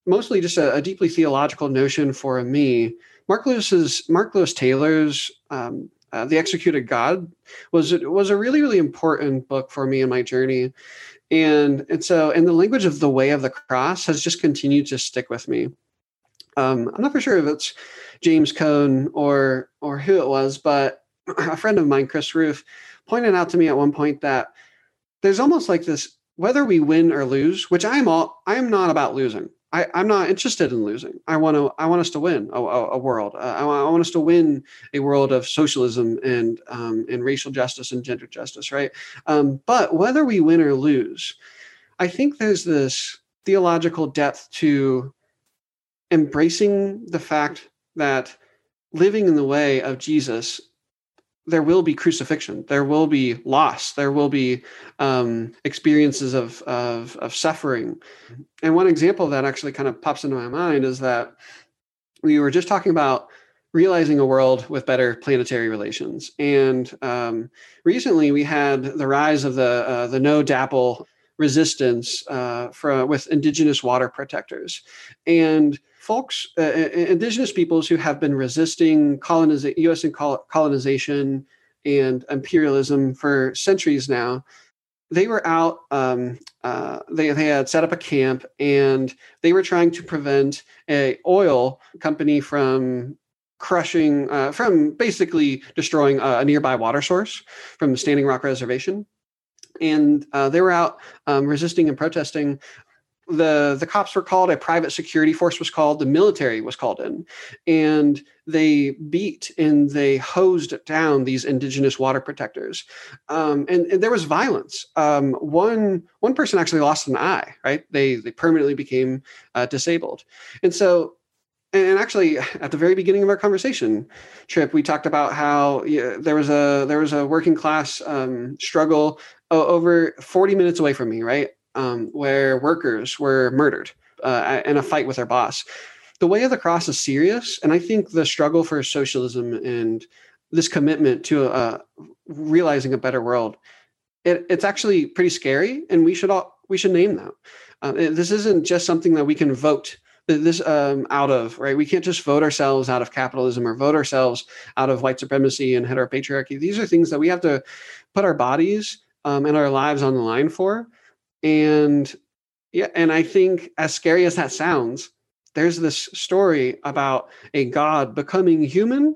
Speaker 1: mostly just a, a deeply theological notion for me. Mark Lewis's Mark Lewis Taylor's um, uh, The Executed God was was a really really important book for me in my journey, and and so and the language of the way of the cross has just continued to stick with me. Um, I'm not for sure if it's James Cone or or who it was, but a friend of mine, Chris Roof, pointed out to me at one point that there's almost like this, whether we win or lose, which I'm all, I am not about losing. I, I'm not interested in losing. I want to, I want us to win a, a, a world. Uh, I, want, I want us to win a world of socialism and, um, and racial justice and gender justice. Right. Um, but whether we win or lose, I think there's this theological depth to embracing the fact that living in the way of Jesus, there will be crucifixion, there will be loss, there will be um, experiences of, of of suffering. And one example that actually kind of pops into my mind is that we were just talking about realizing a world with better planetary relations. And um, recently we had the rise of the uh, the no D A P L resistance uh, for, with indigenous water protectors. And folks, uh, indigenous peoples who have been resisting coloniza- U S and colonization and imperialism for centuries now, they were out, um, uh, they, they had set up a camp, and they were trying to prevent a oil company from crushing, uh, from basically destroying a, a nearby water source from the Standing Rock Reservation. And uh, they were out um, resisting and protesting. The the cops were called, a private security force was called, the military was called in, and they beat and they hosed down these indigenous water protectors. Um, and, and there was violence. Um, one one person actually lost an eye, right? They, they permanently became uh, disabled. And so, and actually at the very beginning of our conversation, Trip, we talked about how yeah, there was a there was a working class um, struggle over forty minutes away from me, right? Um, where workers were murdered uh, in a fight with their boss. The way of the cross is serious, and I think the struggle for socialism and this commitment to uh, realizing a better world, it, it's actually pretty scary, and we should all we should name that. Uh, this isn't just something that we can vote this um, out of, right? We can't just vote ourselves out of capitalism or vote ourselves out of white supremacy and heteropatriarchy. These are things that we have to put our bodies um, and our lives on the line for. And yeah, and I think as scary as that sounds, there's this story about a God becoming human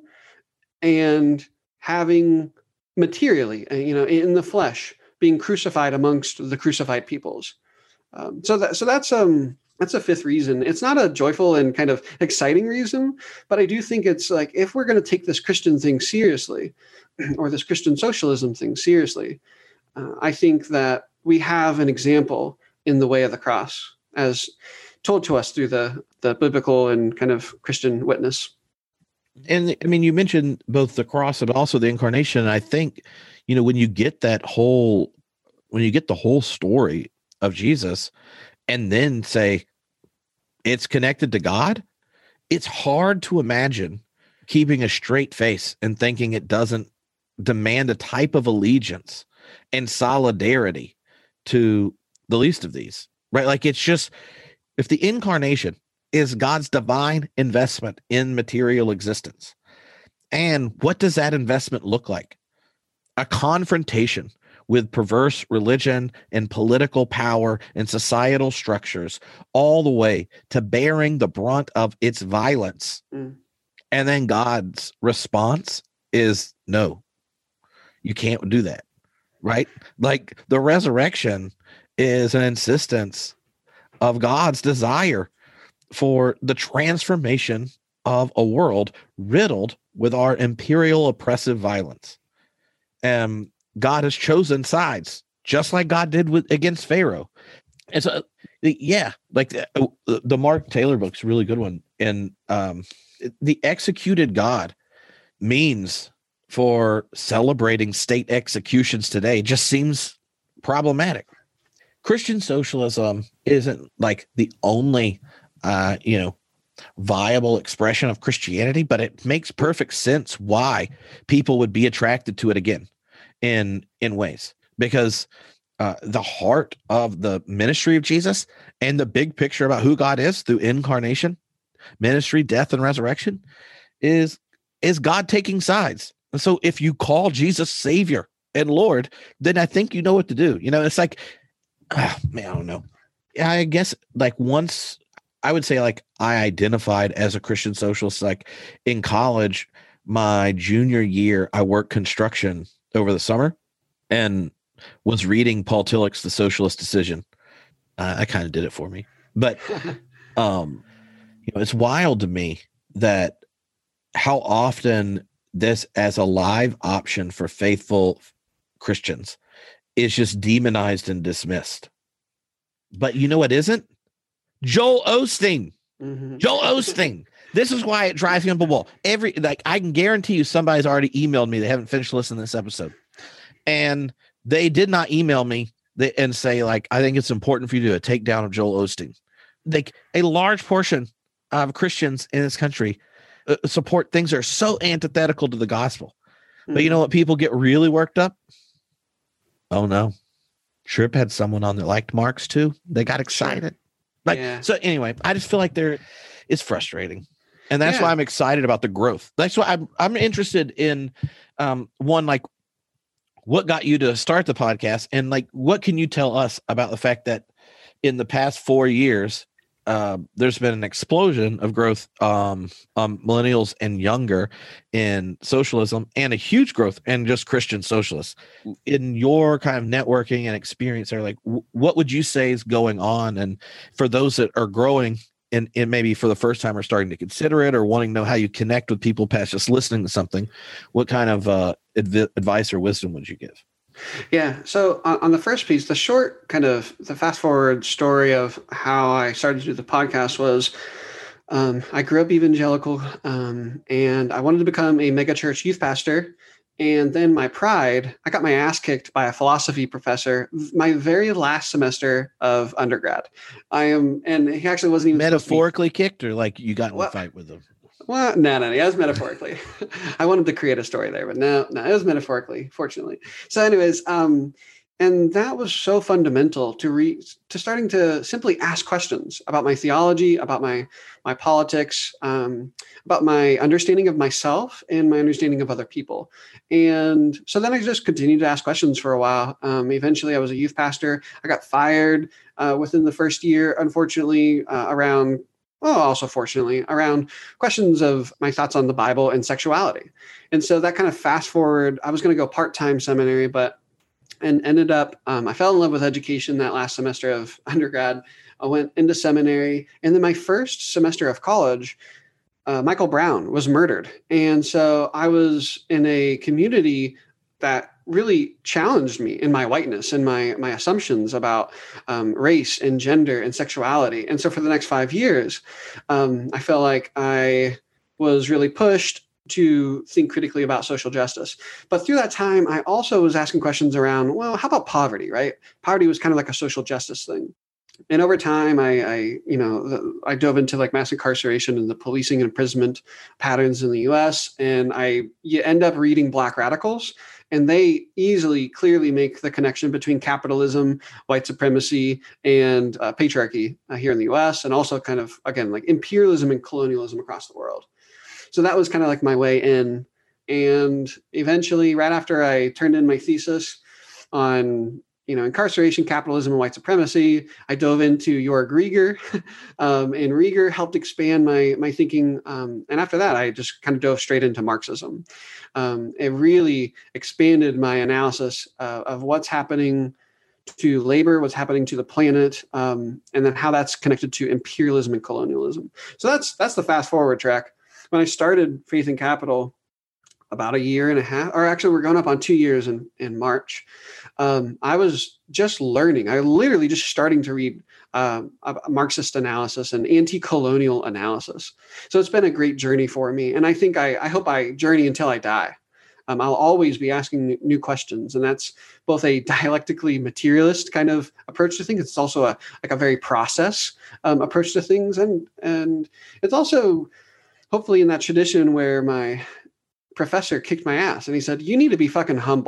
Speaker 1: and having materially, you know, in the flesh, being crucified amongst the crucified peoples. Um, so that so that's um that's a fifth reason. It's not a joyful and kind of exciting reason, but I do think it's like, if we're going to take this Christian thing seriously, or this Christian socialism thing seriously, uh, I think that we have an example in the way of the cross, as told to us through the, the biblical and kind of Christian witness.
Speaker 2: And I mean, you mentioned both the cross and also the incarnation. And I think, you know, when you get that whole, when you get the whole story of Jesus and then say it's connected to God, it's hard to imagine keeping a straight face and thinking it doesn't demand a type of allegiance and solidarity to the least of these, right? Like, it's just, if the incarnation is God's divine investment in material existence, and what does that investment look like? A confrontation with perverse religion and political power and societal structures, all the way to bearing the brunt of its violence. Mm. And then God's response is, no, you can't do that. Right? Like, the resurrection is an insistence of God's desire for the transformation of a world riddled with our imperial oppressive violence. And God has chosen sides, just like God did with against Pharaoh. And so, yeah, like the, the Mark Taylor book's a really good one. And um, the executed God means for celebrating state executions today just seems problematic. Christian socialism isn't like the only, uh, you know, viable expression of Christianity, but it makes perfect sense why people would be attracted to it again in, in ways, because uh, the heart of the ministry of Jesus and the big picture about who God is through incarnation, ministry, death, and resurrection is, is God taking sides. And so if you call Jesus Savior and Lord, then I think you know what to do. You know, it's like, oh, man, I don't know. I guess like once I would say like I identified as a Christian socialist, like in college, my junior year, I worked construction over the summer and was reading Paul Tillich's The Socialist Decision. Uh, I kind of did it for me, but um, you know, it's wild to me that how often this as a live option for faithful Christians is just demonized and dismissed. But you know what isn't? Joel Osteen. Mm-hmm. Joel Osteen. This is why it drives me up a wall. Every like I can guarantee you somebody's already emailed me. They haven't finished listening to this episode. And they did not email me and say, like, I think it's important for you to do a takedown of Joel Osteen. Like a large portion of Christians in this country uh, support things that are so antithetical to the gospel. Mm-hmm. But you know what? People get really worked up. Oh no. Tripp had someone on that liked Marx too. They got excited. Sure. Like, yeah. So anyway, I just feel like there it's frustrating. And that's yeah. why I'm excited about the growth. That's why I'm, I'm interested in um, one, like what got you to start the podcast? And like, what can you tell us about the fact that in the past four years, uh, there's been an explosion of growth, um, um, millennials and younger in socialism, and a huge growth in just Christian socialists. In your kind of networking and experience, there, like, w- what would you say is going on? And for those that are growing and, and maybe for the first time are starting to consider it or wanting to know how you connect with people past just listening to something, what kind of uh, adv- advice or wisdom would you give?
Speaker 1: Yeah. So on, on the first piece, the short kind of the fast forward story of how I started to do the podcast was um, I grew up evangelical um, and I wanted to become a megachurch youth pastor. And then my pride, I got my ass kicked by a philosophy professor my very last semester of undergrad. I am, and he actually wasn't even
Speaker 2: metaphorically kicked, or like you got in well, a fight with him.
Speaker 1: Well, no, no, no, it was metaphorically. I wanted to create a story there, but no, no, it was metaphorically, fortunately. So anyways, um, and that was so fundamental to re to starting to simply ask questions about my theology, about my my politics, um, about my understanding of myself and my understanding of other people. And so then I just continued to ask questions for a while. Um, eventually, I was a youth pastor. I got fired uh, within the first year, unfortunately, uh, around well, also fortunately, around questions of my thoughts on the Bible and sexuality. And so that kind of fast forward, I was going to go part-time seminary, but and ended up, um, I fell in love with education that last semester of undergrad. I went into seminary. And then my first semester of college, uh, Michael Brown was murdered. And so I was in a community that really challenged me in my whiteness and my my assumptions about um, race and gender and sexuality. And so for the next five years, um, I felt like I was really pushed to think critically about social justice. But through that time, I also was asking questions around, well, how about poverty, right? Poverty was kind of like a social justice thing. And over time, I, I you know, I dove into like mass incarceration and the policing and imprisonment patterns in the U S. And I you end up reading Black radicals. And they easily, clearly make the connection between capitalism, white supremacy, and uh, patriarchy uh, here in the U S, and also kind of, again, like imperialism and colonialism across the world. So that was kind of like my way in. And eventually, right after I turned in my thesis on, you know, incarceration, capitalism, and white supremacy, I dove into Jörg Rieger, um, and Rieger helped expand my my thinking. Um, and after that, I just kind of dove straight into Marxism. Um, it really expanded my analysis uh, of what's happening to labor, what's happening to the planet, um, and then how that's connected to imperialism and colonialism. So that's that's the fast forward track. When I started Faith and Capital about a year and a half, or actually we're going up on two years in, in March, um, I was just learning. I literally just starting to read um, Marxist analysis and anti-colonial analysis. So it's been a great journey for me. And I think I, I hope I journey until I die. Um, I'll always be asking new questions. And that's both a dialectically materialist kind of approach to things. It's also a like a very process um, approach to things. And, and it's also hopefully in that tradition where my professor kicked my ass and he said, you need to be fucking humble.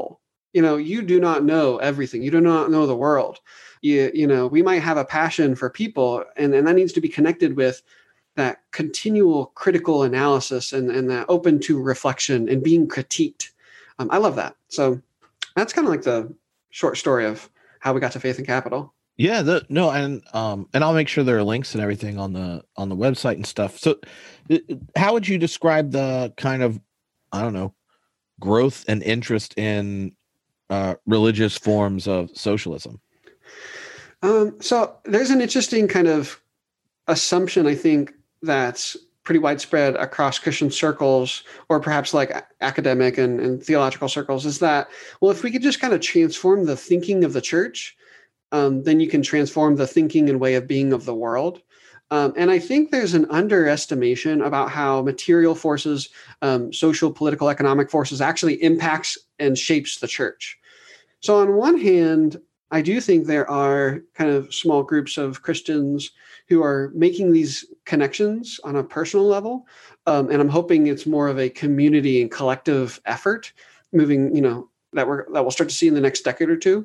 Speaker 1: you know, you do not know everything. You do not know the world. You, you know, we might have a passion for people, and, and that needs to be connected with that continual critical analysis and, and that open to reflection and being critiqued. Um, I love that. So that's kind of like the short story of how we got to Faith and Capital.
Speaker 2: Yeah, the, no, and um, and I'll make sure there are links and everything on the on the website and stuff. So, how would you describe the kind of, I don't know, growth and interest in uh, religious forms of socialism?
Speaker 1: Um, so there's an interesting kind of assumption, I think, that's pretty widespread across Christian circles, or perhaps like academic and, and theological circles, is that, well, if we could just kind of transform the thinking of the church, um, then you can transform the thinking and way of being of the world. Um, and I think there's an underestimation about how material forces, um, social, political, economic forces actually impacts and shapes the church. So on one hand, I do think there are kind of small groups of Christians who are making these connections on a personal level. Um, and I'm hoping it's more of a community and collective effort moving, you know, that we're, that we'll start to see in the next decade or two.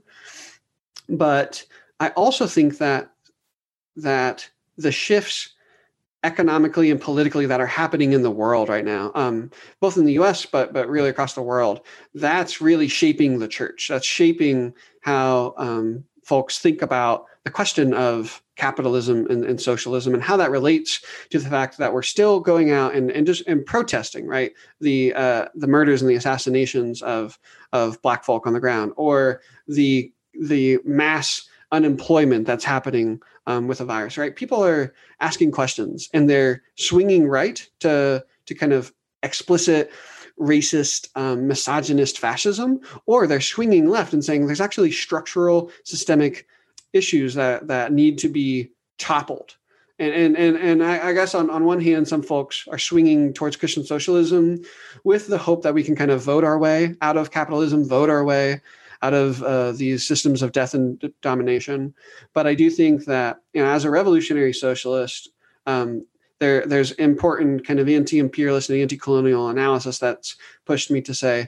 Speaker 1: But I also think that, that the shifts economically and politically that are happening in the world right now, um, both in the U S, but but really across the world, that's really shaping the church. That's shaping how um, folks think about the question of capitalism and, and socialism, and how that relates to the fact that we're still going out and, and just and protesting, right? The uh, the murders and the assassinations of of Black folk on the ground, or the the mass unemployment that's happening um, with a virus, right? People are asking questions, and they're swinging right to to kind of explicit racist, um, misogynist fascism, or they're swinging left and saying there's actually structural, systemic issues that that need to be toppled. And and and, and I, I guess on, on one hand, some folks are swinging towards Christian socialism with the hope that we can kind of vote our way out of capitalism, vote our way out of uh, these systems of death and d- domination. But I do think that, you know, as a revolutionary socialist, um, there there's important kind of anti-imperialist and anti-colonial analysis that's pushed me to say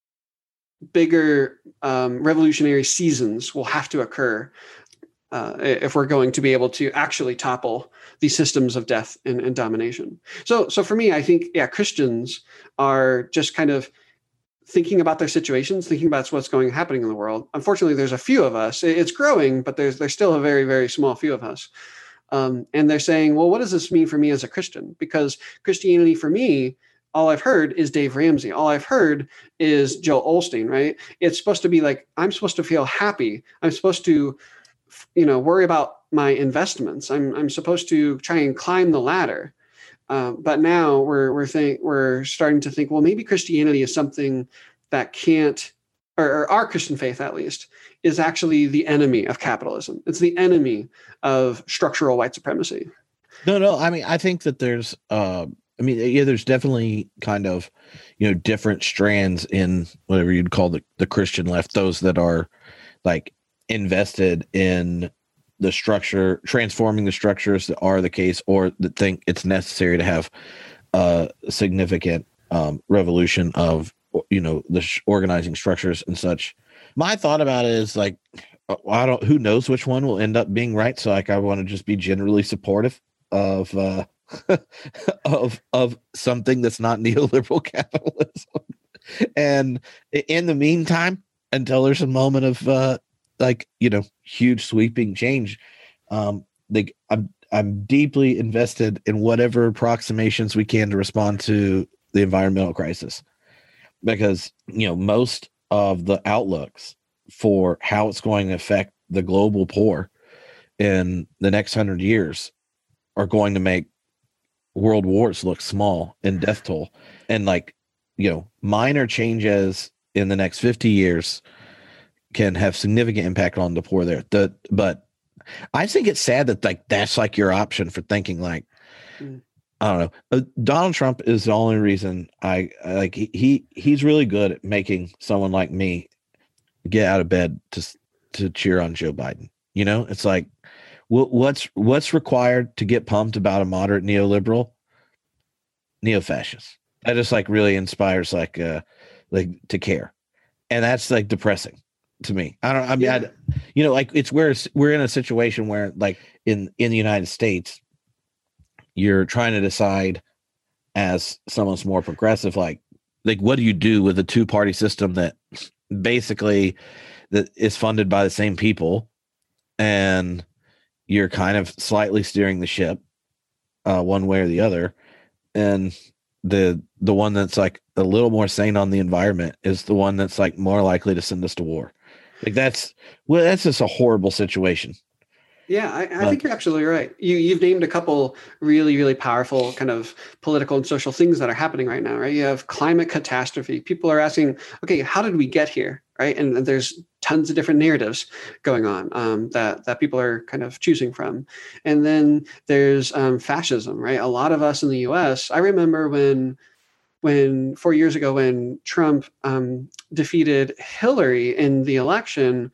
Speaker 1: bigger um, revolutionary seasons will have to occur uh, if we're going to be able to actually topple these systems of death and, and domination. So, so for me, I think, yeah, Christians are just kind of thinking about their situations, thinking about what's going happening in the world. Unfortunately, there's a few of us. It's growing, but there's there's still a very, very small few of us. Um, and they're saying, well, what does this mean for me as a Christian? Because Christianity for me, all I've heard is Dave Ramsey. All I've heard is Joel Osteen, right? It's supposed to be like, I'm supposed to feel happy. I'm supposed to, you know, worry about my investments. I'm I'm supposed to try and climb the ladder. Uh, but now we're we're think we're starting to think, well, maybe Christianity is something that can't, or, or our Christian faith at least, is actually the enemy of capitalism. It's the enemy of structural white supremacy.
Speaker 2: No, no. I mean, I think that there's, uh, I mean, yeah, there's definitely kind of, you know, different strands in whatever you'd call the, the Christian left, those that are like invested in the structure, transforming the structures that are the case, or that think it's necessary to have a significant um, revolution of, you know, the sh- organizing structures and such. My thought about it is like, I don't, who knows which one will end up being right. So like, I want to just be generally supportive of, uh, of, of something that's not neoliberal capitalism. And in the meantime, until there's a moment of, uh, like, you know, huge sweeping change, um, like I'm, I'm deeply invested in whatever approximations we can to respond to the environmental crisis, because, you know, most of the outlooks for how it's going to affect the global poor in the next hundred years are going to make world wars look small in death toll. And like, you know, minor changes in the next fifty years can have significant impact on the poor there. The, but I think it's sad that like, that's like your option for thinking like, mm. I don't know. Uh, Donald Trump is the only reason I, I like, he, he, he's really good at making someone like me get out of bed to, to cheer on Joe Biden. You know, it's like, what, what's, what's required to get pumped about a moderate neoliberal? Neo-fascist. That just like really inspires like, uh, like to care. and that's like depressing to me. I don't. I mean,
Speaker 1: Yeah.
Speaker 2: I, you know, like it's where we're in a situation where, like in in the United States, you're trying to decide as someone's more progressive, like like what do you do with a two party system that basically that is funded by the same people, and you're kind of slightly steering the ship uh, one way or the other, and the the one that's like a little more sane on the environment is the one that's like more likely to send us to war. Like that's well, that's just a horrible situation.
Speaker 1: Yeah, I, I think you're absolutely right. You you've named a couple really, really powerful kind of political and social things that are happening right now, right? You have climate catastrophe. People are asking, okay, how did we get here, right? And, and there's tons of different narratives going on um, that that people are kind of choosing from. And then there's um, fascism, right? A lot of us in the U S. I remember when when four years ago when Trump um, defeated Hillary in the election.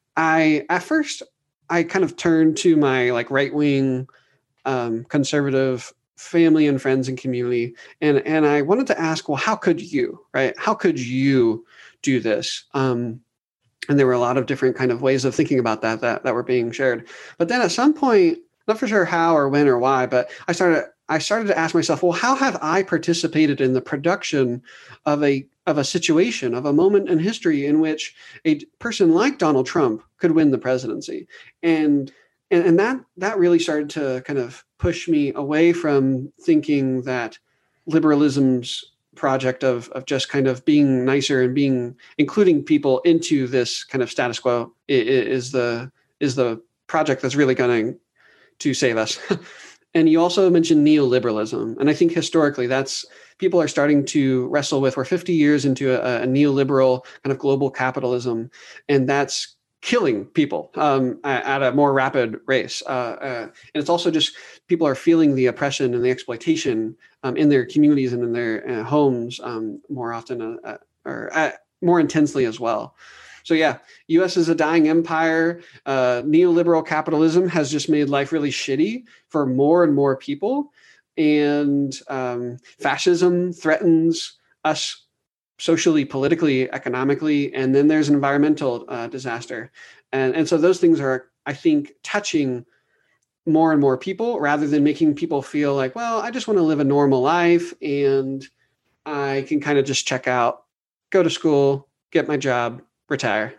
Speaker 1: I at first. I kind of turned to my like right wing um, conservative family and friends and community, and and I wanted to ask, well, how could you, right? How could you do this? Um, and there were a lot of different kind of ways of thinking about that that that were being shared. But then at some point, not for sure how or when or why, but I started I started to ask myself, well, how have I participated in the production of a of a situation, of a moment in history in which a person like Donald Trump could win the presidency? And and, and that that really started to kind of push me away from thinking that liberalism's project of of just kind of being nicer and being including people into this kind of status quo is the is the project that's really going to save us. And you also mentioned neoliberalism. And I think historically that's people are starting to wrestle with. We're fifty years into a, a neoliberal kind of global capitalism, and that's killing people um, at a more rapid race. Uh, uh, and it's also just people are feeling the oppression and the exploitation um, in their communities and in their uh, homes um, more often uh, or uh, more intensely as well. So yeah, U S is a dying empire. Uh, neoliberal capitalism has just made life really shitty for more and more people. And um, fascism threatens us socially, politically, economically. And then there's an environmental uh, disaster. And, and so those things are, I think, touching more and more people rather than making people feel like, well, I just want to live a normal life and I can kind of just check out, go to school, get my job, retire.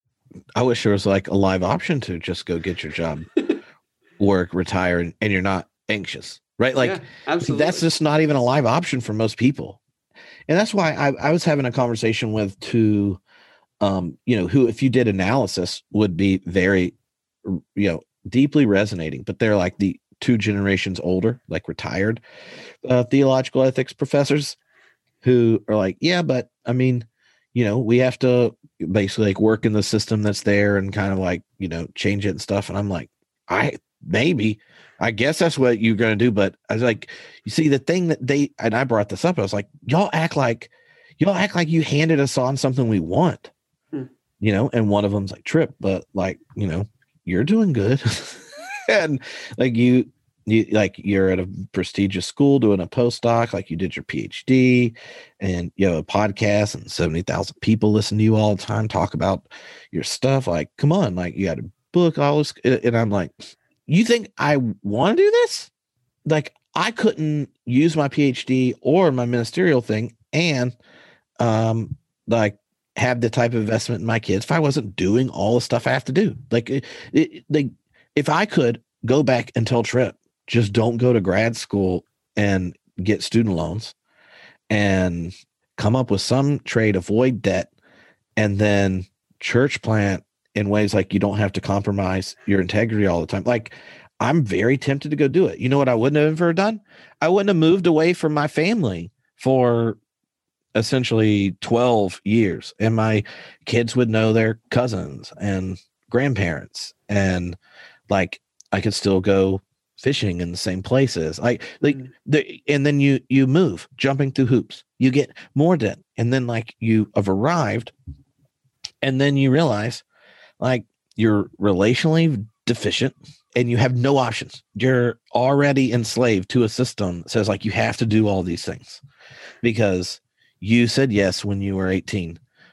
Speaker 2: I wish there was like a live option to just go get your job, work, retire, and, and you're not anxious, right? Like yeah, absolutely. That's just not even a live option for most people. And that's why I, I was having a conversation with two, um, you know, who, if you did analysis, would be very, you know, deeply resonating, but they're like the two generations older, like retired uh, theological ethics professors who are like, yeah, but I mean, you know, we have to basically like work in the system that's there and kind of like, you know, change it and stuff. And I'm like, I maybe, I guess that's what you're going to do. But I was like, you see the thing that they, and I brought this up, I was like, y'all act like, y'all act like you handed us on something we want, hmm. you know, and one of them's like Trip, but like, you know, you're doing good. And like you, You, like you're at a prestigious school doing a postdoc, like you did your PhD, and you have a podcast and seventy thousand people listen to you all the time, talk about your stuff. Like, come on, like you got a book, all this. And I'm like, you think I want to do this? Like I couldn't use my PhD or my ministerial thing and um, like have the type of investment in my kids if I wasn't doing all the stuff I have to do. Like, it, it, like if I could go back and tell Trip, just don't go to grad school and get student loans and come up with some trade, avoid debt, and then church plant in ways like you don't have to compromise your integrity all the time. Like I'm very tempted to go do it. You know what I wouldn't have ever done? I wouldn't have moved away from my family for essentially twelve years. And my kids would know their cousins and grandparents. And like I could still go fishing in the same places, like like mm. the, and then you you move jumping through hoops, you get more debt, and then like you have arrived, and then you realize like you're relationally deficient and you have no options. You're already enslaved to a system that says like you have to do all these things because you said yes when you were eighteen,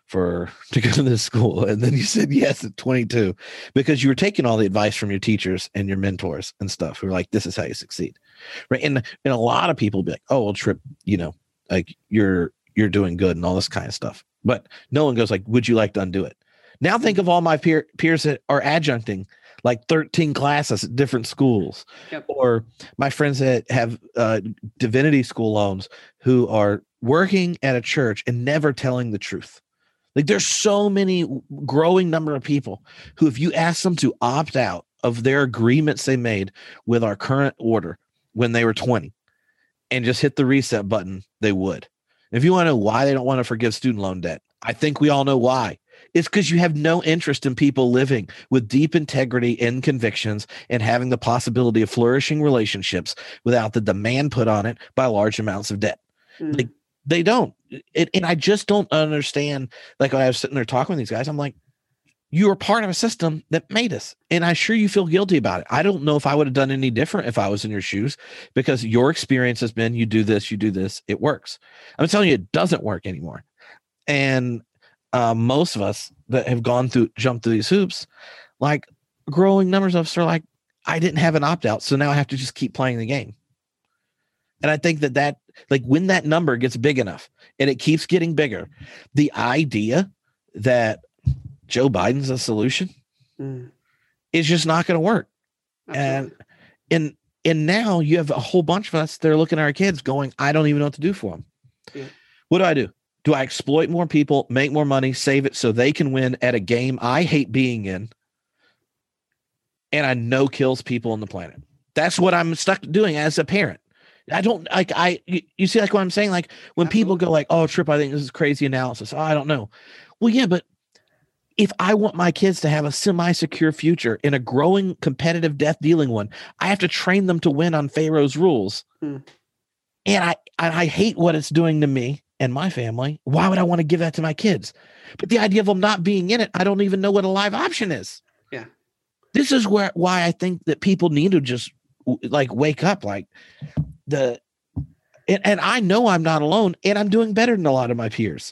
Speaker 2: for to go to this school? And then you said yes at twenty-two because you were taking all the advice from your teachers and your mentors and stuff who were like, this is how you succeed. Right. And, and a lot of people be like, oh, well, Trip, you know, like you're, you're doing good and all this kind of stuff. But no one goes like, would you like to undo it? Now think of all my peer, peers that are adjuncting like thirteen classes at different schools, yep. Or my friends that have uh, divinity school loans who are working at a church and never telling the truth. Like there's so many growing number of people who, if you ask them to opt out of their agreements they made with our current order when they were twenty and just hit the reset button, they would. If you want to know why they don't want to forgive student loan debt, I think we all know why. It's because you have no interest in people living with deep integrity and convictions and having the possibility of flourishing relationships without the demand put on it by large amounts of debt. Mm. Like they don't. It, and I just don't understand. Like when I was sitting there talking with these guys, I'm like, you are part of a system that made us. And I sure you feel guilty about it. I don't know if I would have done any different if I was in your shoes, because your experience has been, you do this, you do this, it works. I'm telling you, it doesn't work anymore. And Uh, most of us that have gone through, jumped through these hoops, like growing numbers of us are like, I didn't have an opt out. So now I have to just keep playing the game. And I think that that, like when that number gets big enough and it keeps getting bigger, the idea that Joe Biden's a solution mm. is just not going to work. Absolutely. And, and, and now you have a whole bunch of us that are looking at our kids going, I don't even know what to do for them. Yeah. What do I do? Do I exploit more people, make more money, save it so they can win at a game I hate being in and I know kills people on the planet? That's what I'm stuck doing as a parent. I don't like, I, you, you see like what I'm saying? Like when Absolutely. People go like, oh, Trip, I think this is crazy analysis. Oh, I don't know. Well, yeah, but if I want my kids to have a semi-secure future in a growing competitive death dealing one, I have to train them to win on Pharaoh's rules. Hmm. And I, I hate what it's doing to me and my family. Why would I want to give that to my kids? But the idea of them not being in it, I don't even know what a live option is.
Speaker 1: Yeah.
Speaker 2: This is where, why I think that people need to just like wake up, like the, and, and I know I'm not alone and I'm doing better than a lot of my peers.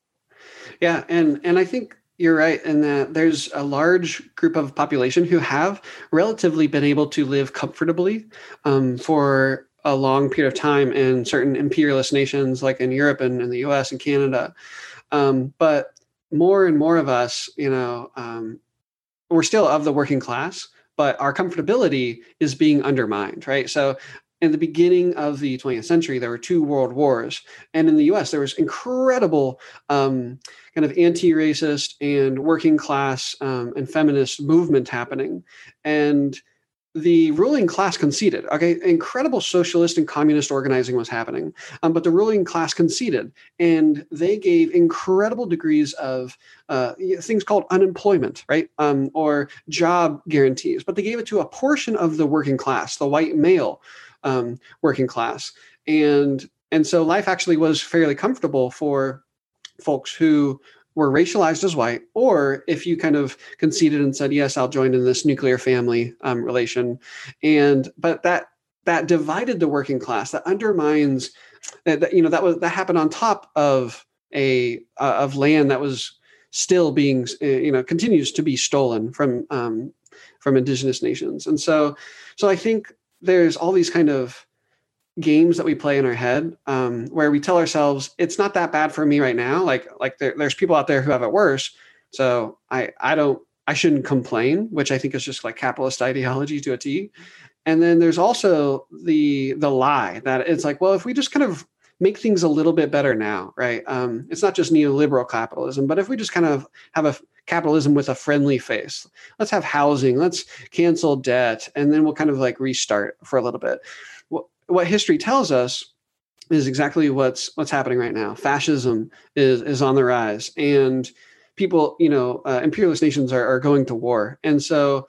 Speaker 1: Yeah. And, and I think you're right in that there's a large group of population who have relatively been able to live comfortably um, for a long period of time in certain imperialist nations like in Europe and in the U S and Canada. Um, but more and more of us, you know, um, we're still of the working class, but our comfortability is being undermined, right? So in the beginning of the twentieth century, there were two world wars. And in the U S, there was incredible um, kind of anti-racist and working class um, and feminist movement happening. And the ruling class conceded. Okay, incredible socialist and communist organizing was happening, um, but the ruling class conceded, and they gave incredible degrees of uh, things called unemployment, right, um, or job guarantees. But they gave it to a portion of the working class, the white male um, working class, and and so life actually was fairly comfortable for folks who were racialized as white, or if you kind of conceded and said, yes, I'll join in this nuclear family um, relation. And, but that, that divided the working class, that undermines that, that you know, that was, that happened on top of a, uh, of land that was still being, uh, you know, continues to be stolen from, um, from indigenous nations. And so, so I think there's all these kind of games that we play in our head um, where we tell ourselves it's not that bad for me right now. Like, like there, there's people out there who have it worse. So I, I don't, I shouldn't complain, which I think is just like capitalist ideology to a T. And then there's also the, the lie that it's like, well, if we just kind of make things a little bit better now, right? Um, it's not just neoliberal capitalism, but if we just kind of have a capitalism with a friendly face, let's have housing, let's cancel debt, and then we'll kind of like restart for a little bit. What history tells us is exactly what's what's happening right now. Fascism is is on the rise, and people, you know, uh, imperialist nations are, are going to war. And so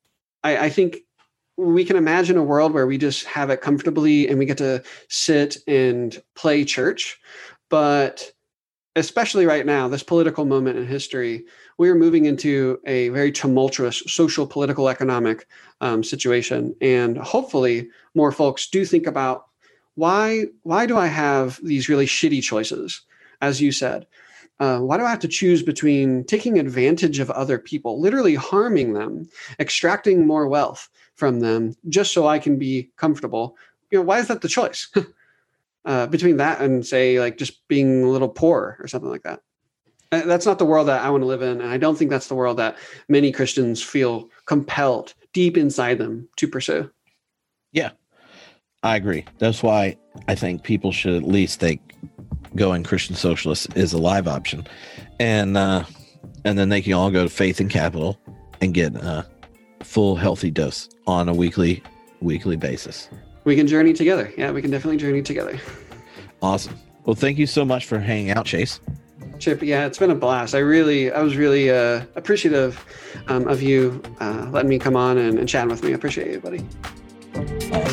Speaker 1: I, I think we can imagine a world where we just have it comfortably and we get to sit and play church. But especially right now, this political moment in history, we are moving into a very tumultuous social, political, economic um, situation. And hopefully more folks do think about why, why do I have these really shitty choices, as you said? Uh, why do I have to choose between taking advantage of other people, literally harming them, extracting more wealth from them just so I can be comfortable? You know, why is that the choice? uh, between that and say like just being a little poor or something like that. Uh, that's not the world that I want to live in. And I don't think that's the world that many Christians feel compelled deep inside them to pursue.
Speaker 2: Yeah, I agree. That's why I think people should at least think going Christian Socialist is a live option. And, uh, and then they can all go to Faith and Capital and get a full healthy dose on a weekly, weekly basis.
Speaker 1: We can journey together. Yeah, we can definitely journey together.
Speaker 2: Awesome. Well, thank you so much for hanging out, Chase.
Speaker 1: Chip, yeah, it's been a blast. I really, I was really uh, appreciative um, of you uh, letting me come on and, and chat with me. I appreciate you, buddy.